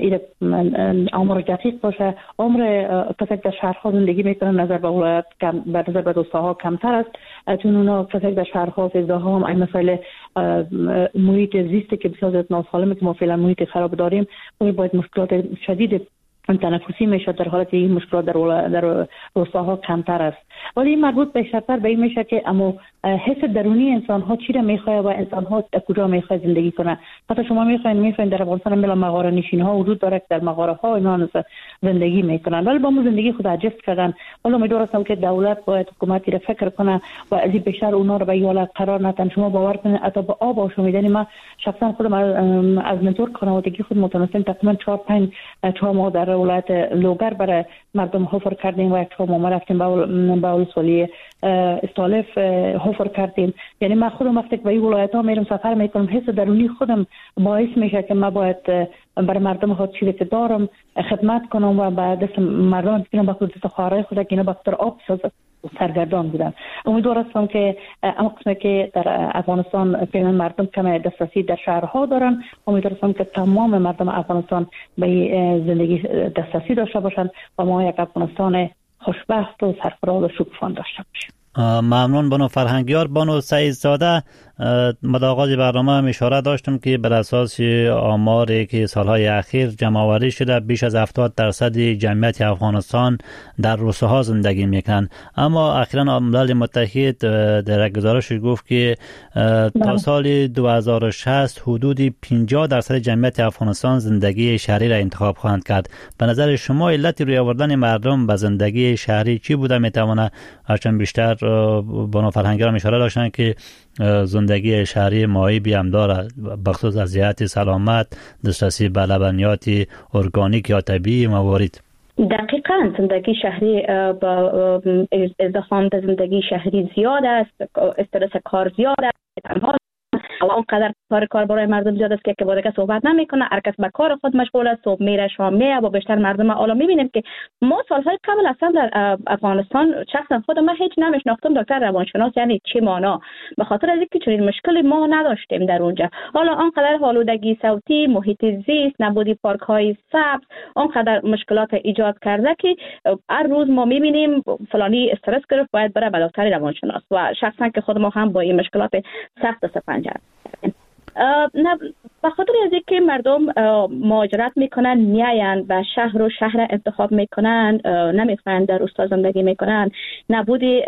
عمر دقیق باشه، عمر کسایی در شهرها زندگی میکنن نظر به ولایت به نظر به روستاها کمتر است، چون اونا کسایی در شهرها فضاها هم این مسئله محیط زیستی که بسیار ناسالمه که ما فعلا محیط خراب داریم، باید مشکلات شدید تنفسی میشه، در حالی که این مشکلات در روستاها کمتر است. ولی این مربوط بیشتر به این میشه که اما حس درونی انسان ها چی را میخواد و انسان ها کجا میخواد زندگی کنه. حتی شما میخواین در افغانستان بلا مغاره نشین ها وجود داره که در مغاره ها اینا زندگی میکنن، ولی با ما زندگی خود عجز کردن. ولی امیدوار هستم که دولت باید حکومتی را فکر کنه و از این بیشتر اونا رو به حالت قرار ندن. شما باور کنید حتی با آب آشامیدنی ما شخصا خودم از منظور خانوادگی خود متناسب تقریبا 4-5 ماه در ولایت لوگر برای مردم حفر کردیم و یک ما رفتیم به ولسوالی استالف حفر کردیم. یعنی من خودم وقتی به این ولایت ها میرم سفر میکنم، حس درونی خودم باعث میشه که من باید برای مردم خود چیزی که دارم خدمت کنم و به دست مردم بتونم به خود دست خواهرای خود که اینا به خاطر آب سرگردان بودن. امیدوار هستم که اما قسمه که در افغانستان فعلا مردم کم دسترسی در شهرها دارن، امیدوار هستم که تمام مردم افغانستان به زندگی دسترسی داشته باشند و ما یک افغانستان خوشبخت و سرفراز و شکوفا داشته باشیم. ممنون بانو فرهنگیار. بانو سعید زاده، در آغاز برنامه هم اشاره داشتم که بر اساس آماری که سالهای اخیر جمع‌آوری شده بیش از 70% جمعیت افغانستان در روستاها زندگی میکنن، اما اخیراً ملل متحد در گزارش گفت که تا سال 2060 حدود 50% جمعیت افغانستان زندگی شهری را انتخاب خواهند کرد. به نظر شما علت روی آوردن مردم به زندگی شهری چی بوده میتونه؟ هرچند بیشتر بانو فرهنگیان اشاره داشتن که زندگی شهری معایبی هم داره، بخصوص از جهت سلامت، دسترسی به لبنیات ارگانیک یا طبیعی موارد. دقیقاً زندگی شهری با ازدحام زندگی شهری زیاد است، استرس کار زیاد است، تنها و اونقدر کار برای مردم زیاد است که با دیگه صحبت نمیکنه، هر کس به کار خود مشغول است، صبح میره شام میره و بیشتر مردم حالا میبینیم که ما سالهای قبل اصلا در افغانستان شخصا خود من هیچ نمیشناختم دکتر روانشناس یعنی چی معنا، به خاطر از اینکه چنین مشکلی ما نداشتیم در اونجا. حالا آنقدر آلودگی صوتی، محیط زیست، نبودی پارک های سبز آنقدر مشکلات ایجاد کرده که هر روز ما میبینیم فلانی استرس گرفت باید بره به دکتر روانشناس و شخصا که خود ما هم با این مشکلات سخت دست پنجه نه به خاطر از اینکه مردم مهاجرت میکنن میاین و شهر و شهر انتخاب میکنن، نمیخوان در روستا زندگی میکنن، نبودی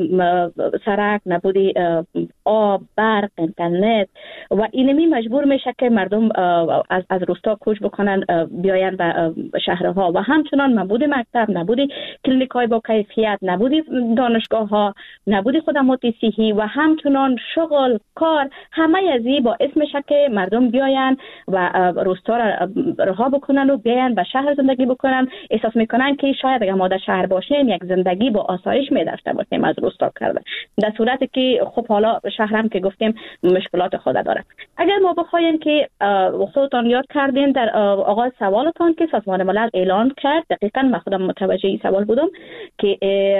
سرک، نبودی آب، برق، اینترنت و اینمی مجبور میشه که مردم از روستا کوچ بکنن بیاین به شهرها و همچنان نبودی مکتب، نبودی کلینیک های با کیفیت، نبودی دانشگاه ها، نبودی خدمات صحی و همچنان شغل، کار، همه از این باعث میشه که مردم بیاین و روستا را رها بکنن و بیاین به شهر زندگی بکنن. احساس میکنن که شاید اگر ما در شهر باشیم یک زندگی با آسایش می‌داشته باشیم از روستا کردن، در صورتی که خب حالا شهرم که گفتیم مشکلات خود داره. اگر ما بخوایم که خودتان یاد کردین در آغاز سوالتان که سازمان ملل اعلان کرد، دقیقاً من خودم متوجه این سوال بودم که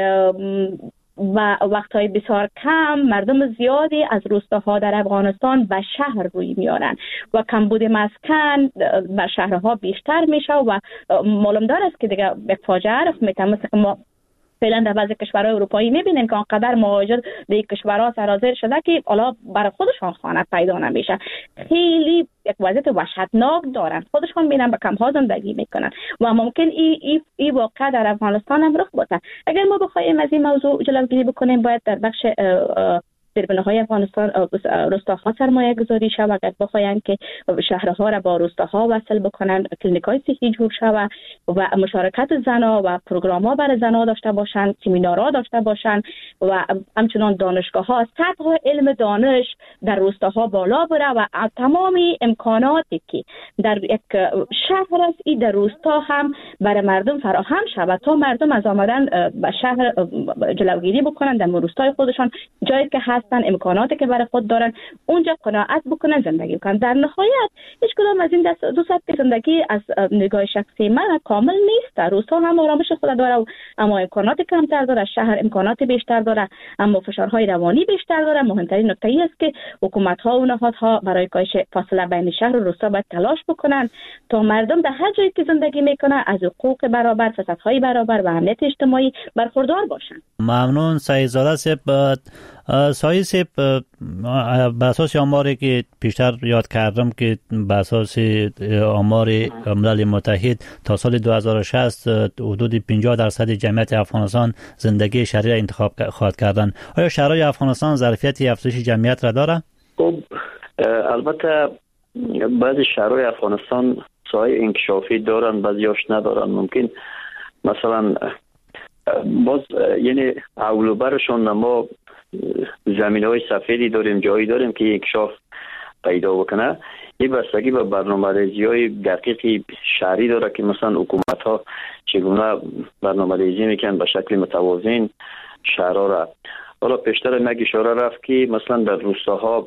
و وقتهای بسیار کم مردم زیادی از روستاها در افغانستان به شهر روی میارن و کمبود مسکن بر شهرها بیشتر میشه و معلوم دار است که دیگه یک فاجعه رخ میده. مثل ما فعلا در بعضی کشورهای اروپایی میبینیم که آنقدر مهاجر در کشورها سرازیر شده که حالا برای خودشان خانه پیدا نمیشه، خیلی یک وضعیت وحشتناک دارن، خودشان میرن به کمپ‌ها زندگی میکنن و ممکن این واقعا در افغانستان هم رخ بده. اگر ما بخوایم از این موضوع جلوگیری بکنیم باید در بخش زیربناهای افغانستان روستاها سرمایه گذاری شود، اگر بخواین که شهرها را با روستاها وصل بکنن، کلینیک‌های صحی جور شود و مشارکت زنها و پروگرام‌ها برای زنها داشته باشن، سمینارها داشته باشن و همچنان دانشگاه‌ها، سطح علم دانش در روستاها بالا بره و تمامی امکاناتی که در یک شهر است این در روستا هم برای مردم فراهم شود تا مردم از آمدن به شهر جلوگیری بکنن، در روستای خودشان جایی که هستن امکاناتی که برای خود دارن اونجا قناعت بکنن، زندگی بکنن. در نهایت هیچ کدام از این دو سبک زندگی از نگاه شخصی من کامل نیست. روستا هم آرامش خود داره اما امکانات کمتر داره، شهر امکانات بیشتر داره اما فشارهای روانی بیشتر داره. مهمترین نکته ای است که حکومت ها و نهادها برای کاهش فاصله بین شهر و روستا باید تلاش بکنن تا مردم در هر جایی که زندگی میکنه از حقوق برابر، فرصت‌های برابر و امنیت اجتماعی برخوردار باشن. ممنون سعیدزاده صاحب. سایه صاحب، به اساس آماری که پیشتر یاد کردم که به اساس آمار ملل متحد تا سال 2060 حدود 50% جمعیت افغانستان زندگی شهری را انتخاب خواهد کردن. آیا شهرهای افغانستان ظرفیت افزایش جمعیت را داره؟ خب البته بعضی شهرهای افغانستان ساحه انکشافی دارن، بعضیاش ندارن. ممکن مثلا باز یعنی اول و برشون ما زمین‌های سفیدی داریم، جایی داریم که انکشاف پیدا بکنه. این بستگی به برنامه‌ریزی‌های دقیقی شهری داره که مثلا حکومت‌ها چگونه برنامه‌ریزی میکنن به شکل متوازن شهرها را. حالا پیشتر یک اشاره رفت که مثلا در روستاها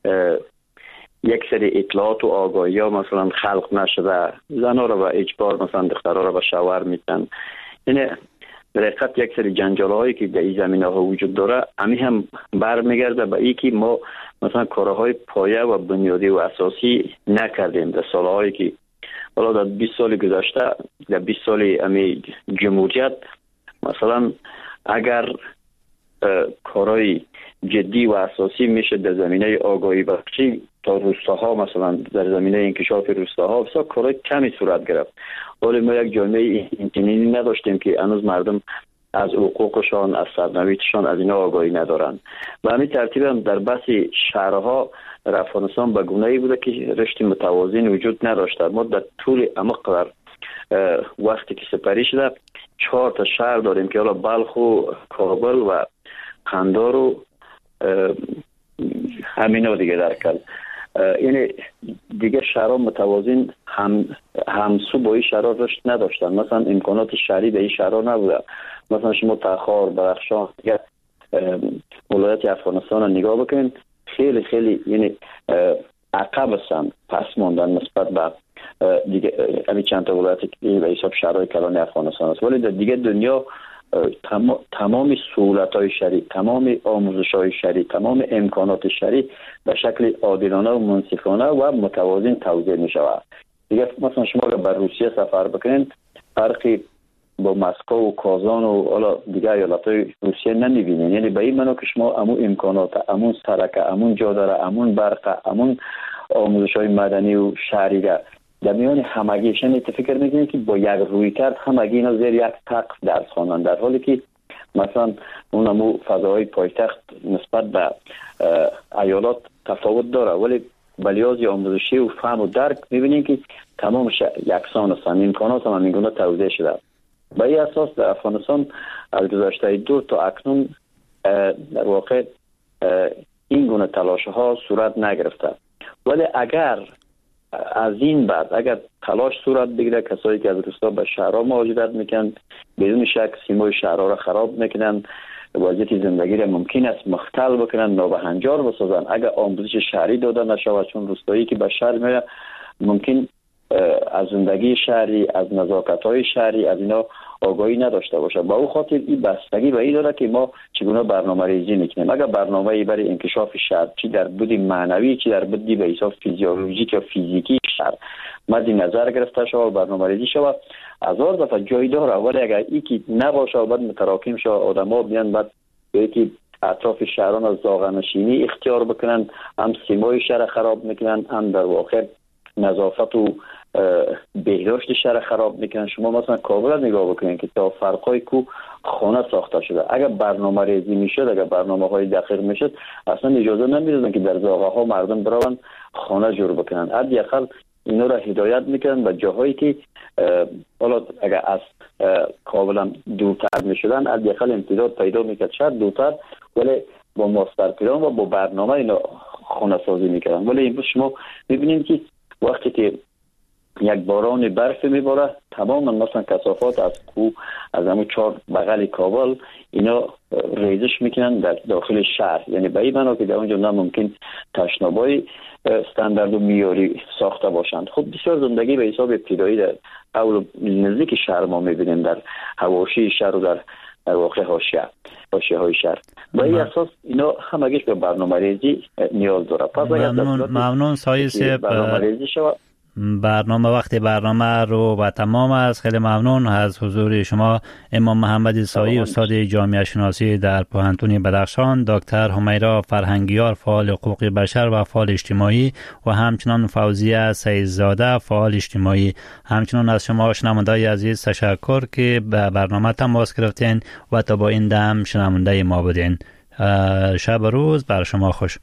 یک سری اطلاعات و آگاهی‌ها مثلا خلق نشده، زن‌ها را به اجبار مثلا دخترها را به شوهر میتن. یعنی در حقیقت یک سری جنجال‌هایی که در این زمینه‌ها وجود داره امی هم برمیگرده به اینکه ما مثلا کارهای پایه و بنیادی و اساسی نکردیم در سالهایی که حالا در 20 سال گذشته، در 20 سال امی جمهوریت مثلا اگر کارهای جدی و اساسی میشه در زمینه آگاهی بخشی تا روستاها، مثلا در زمینه انکشاف روستاها بسیار کارهای کمی صورت گرفت. ولی ما یک جامعه اینچنینی نداشتیم که هنوز مردم از حقوقشان، از سرنوشتشان از اینا آگاهی ندارن. و همین ترتیب هم در بحث شهرها در افغانستان به گونه‌ای بوده که رشد متوازن وجود نداشته. ما در طول عمق در وقتی که سپری شده 4 تا شهر داریم که حالا بلخ و کابل و قندار و همینا دیگه در کل. یعنی دیگه شهرها متوازن همسو با این شهرها رشد نداشتن. مثلا امکانات شهری به این شهرها نبوده. مثلا شما تخار، بدخشان، دیگه ولایت افغانستان رو نگاه بکنین، خیلی خیلی یعنی عقب هستن، پس موندن نسبت به دیگه همین چند تا ولایتی که به حساب شهرهای کلان افغانستان است. ولی در دیگه دنیا تمام سهولت‌های شهری، تمام آموزش‌های شهری، تمام امکانات شهری به شکل عادلانه و منصفانه و متوازن توزیع می‌شود. دیگه مثلا شما اگر بر روسیه سفر بکنین، فرقی با مسکو و کازان و حالا دیگه ایالت‌های روسیه نمی‌بینین. یعنی به این معنی که شما همون امکانات، همون سرک، همون جاده، همون برق، همون آموزش‌های مدنی و شهری در میان همگیشن فکر میکنید که با یک روی کرد همگی اینا زیر یک سقف درس خوانن، در حالی که مثلا اونمو فضاهای پایتخت نسبت به ایالات تفاوت داره، ولی بلیازی آموزشی و فهم و درک میبینید که تمام یکسان هستن. امکانات هم اینگونه توزیع شده. به این اساس در افغانستان از گذشته 2 تا اکنون در واقع این گونه تلاش ها صورت نگرفته. ولی اگر از این بعد اگر تلاش صورت بگیره، کسایی که از روستا به شهرها مهاجرت میکنن بدون شک سیمای شهرها را خراب میکنن، وضعیت زندگی را ممکن است مختل بکنن، نابهنجار بسازن. اگر آموزش شهری داده نشود، چون روستایی که به شهر میره ممکن از زندگی شهری، از نزاکت‌های شهری، از اینا آگاهی نداشته باشه. با او خاطر این بستگی به این داره که ما چگونه برنامه ریزی میکنیم. اگر برنامه‌ای برای انکشاف شهر، چی در بود معنوی، چی در بود به حساب فیزیولوژیک یا فیزیکی شهر مد نظر گرفته شود، برنامه ریزی شود، هزار دفعه جای داره. ولی اگر یکی نباشه و بعد متراکم شه، آدم‌ها بیان بعد یکی اطراف شهران از زاغه‌نشینی اختیار بکنن، هم سیمای شهر خراب میکنن، هم در واقع نظافت و بهداشت شهر خراب میکنن. شما مثلا کابل نگاه بکنین که تا فرقای کو خانه ساخته شده. اگر برنامه ریزی میشد، اگر برنامه های دقیق میشد، اصلا اجازه نمیدادن که در زاغه ها مردم برون خانه جور بکنن. حداقل اینا را هدایت میکنن به جاهایی که حالا اگر از کابل هم دورتر میشدن، حداقل امتداد پیدا میکرد شاید دورتر، ولی با ماستر پلان و با برنامه اینا خانه سازی میکردن. ولی امروز شما میبینید که وقتی که یک باران برف میباره، تماما مثلا کثافات از کوه، از همون 4 بغل کابل اینا ریزش میکنن در داخل شهر. یعنی به این معنا که در اونجا ناممکن تشنابای استاندارد و معیاری ساخته باشند. خب بسیار زندگی به حساب ابتدایی در اول نزدیک شهر ما میبینیم، در حواشی شهر و در واقع حاشیه های شهر. به این اساس اینا همگیش به برنامه ریزی نیاز داره. پس ممنون سایه برنامه ریزی شود. وقت برنامه رو و تمام است. خیلی ممنون از حضور شما امام محمد سایی، استاد جامعه شناسی در پوهنتون بدخشان، دکتر همیرا فرهنگیار فعال حقوق بشر و فعال اجتماعی و همچنان فوزیه سیدزاده فعال اجتماعی. همچنان از شما شنوندگان عزیز تشکر که به برنامه تماس گرفتین و تا با این دم شنونده ما بودین. شب و روز بر شما خوش.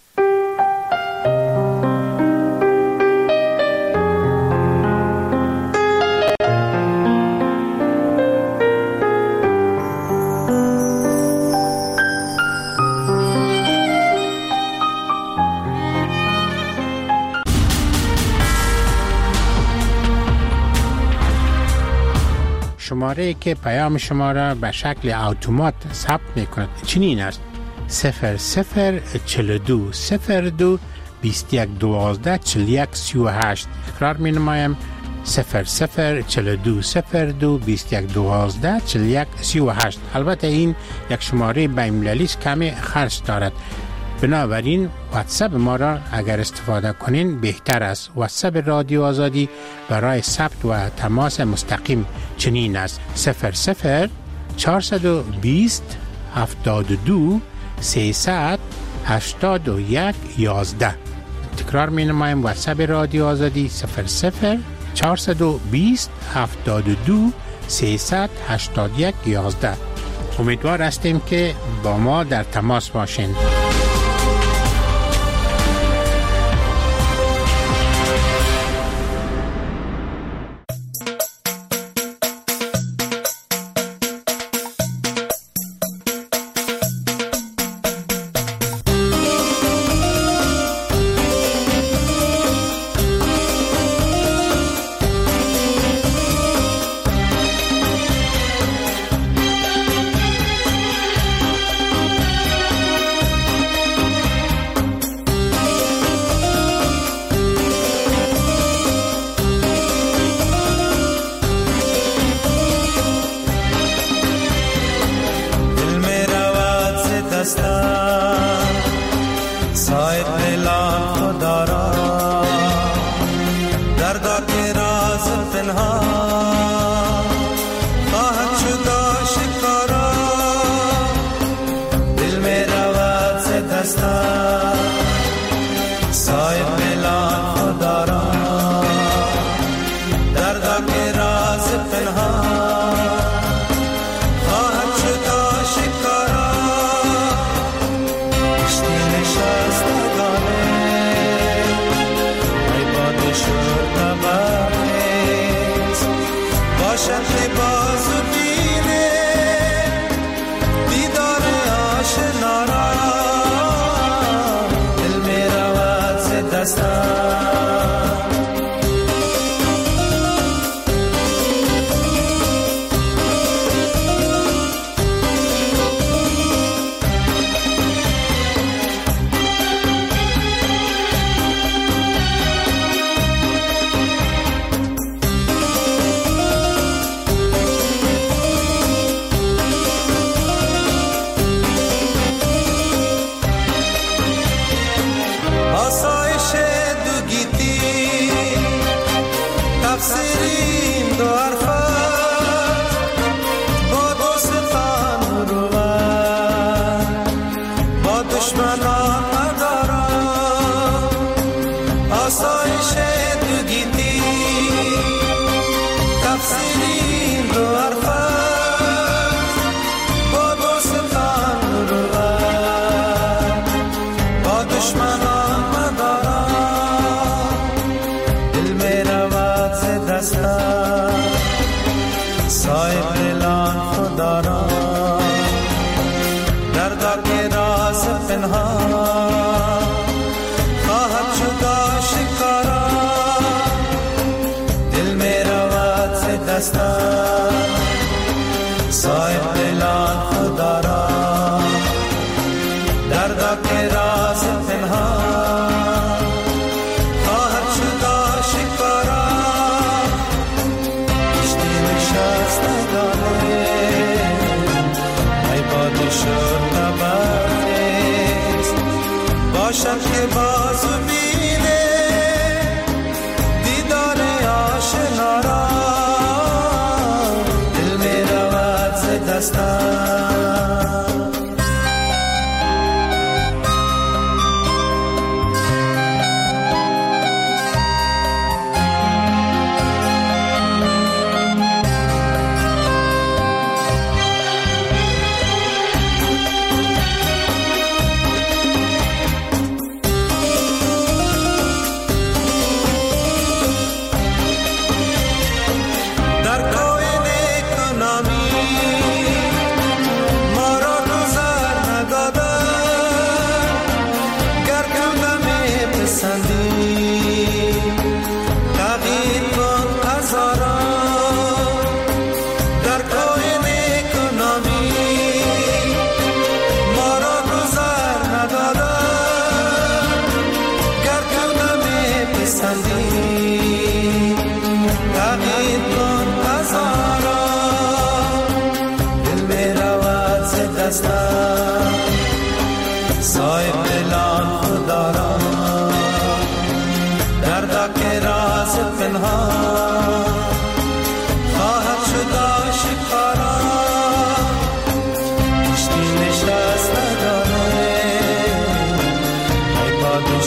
شماره که پیام شما را به شکل اتومات ثبت می‌کند چنین است: 0042 02 21 12 41 38. تکرار می‌نمایم: 0042 02 21 12 41 38. البته این یک شماره بین‌المللی است، کمی خرج دارد، بنابراین واتساپ ما را اگر استفاده کنین بهتر است. واتساپ رادیو آزادی برای ثبت و تماس مستقیم چنین است: 00 420 72 300 81 11. تکرار می نمایم. واتساپ رادیو آزادی 00 420 72 300 81 11. امیدوار هستیم که با ما در تماس باشین.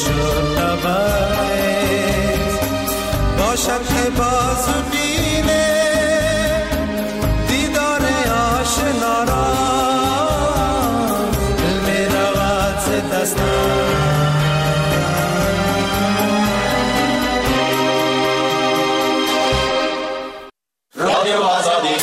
شد نبرد باشد که بازو بینه دیدار آشنا را دل می رود ز دستم رادیو آزادی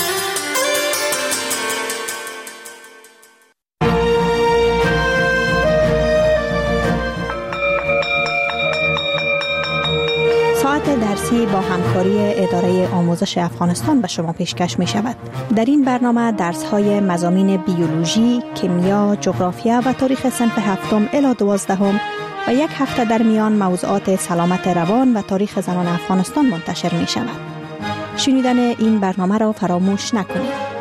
درسی با همکاری اداره آموزش افغانستان به شما پیشکش می شود. در این برنامه درس های مضامین بیولوژی، کیمیا، جغرافیا و تاریخ صنف 7 الی 12 و یک هفته در میان موضوعات سلامت روان و تاریخ زنان افغانستان منتشر می شود. شنیدن این برنامه را فراموش نکنید.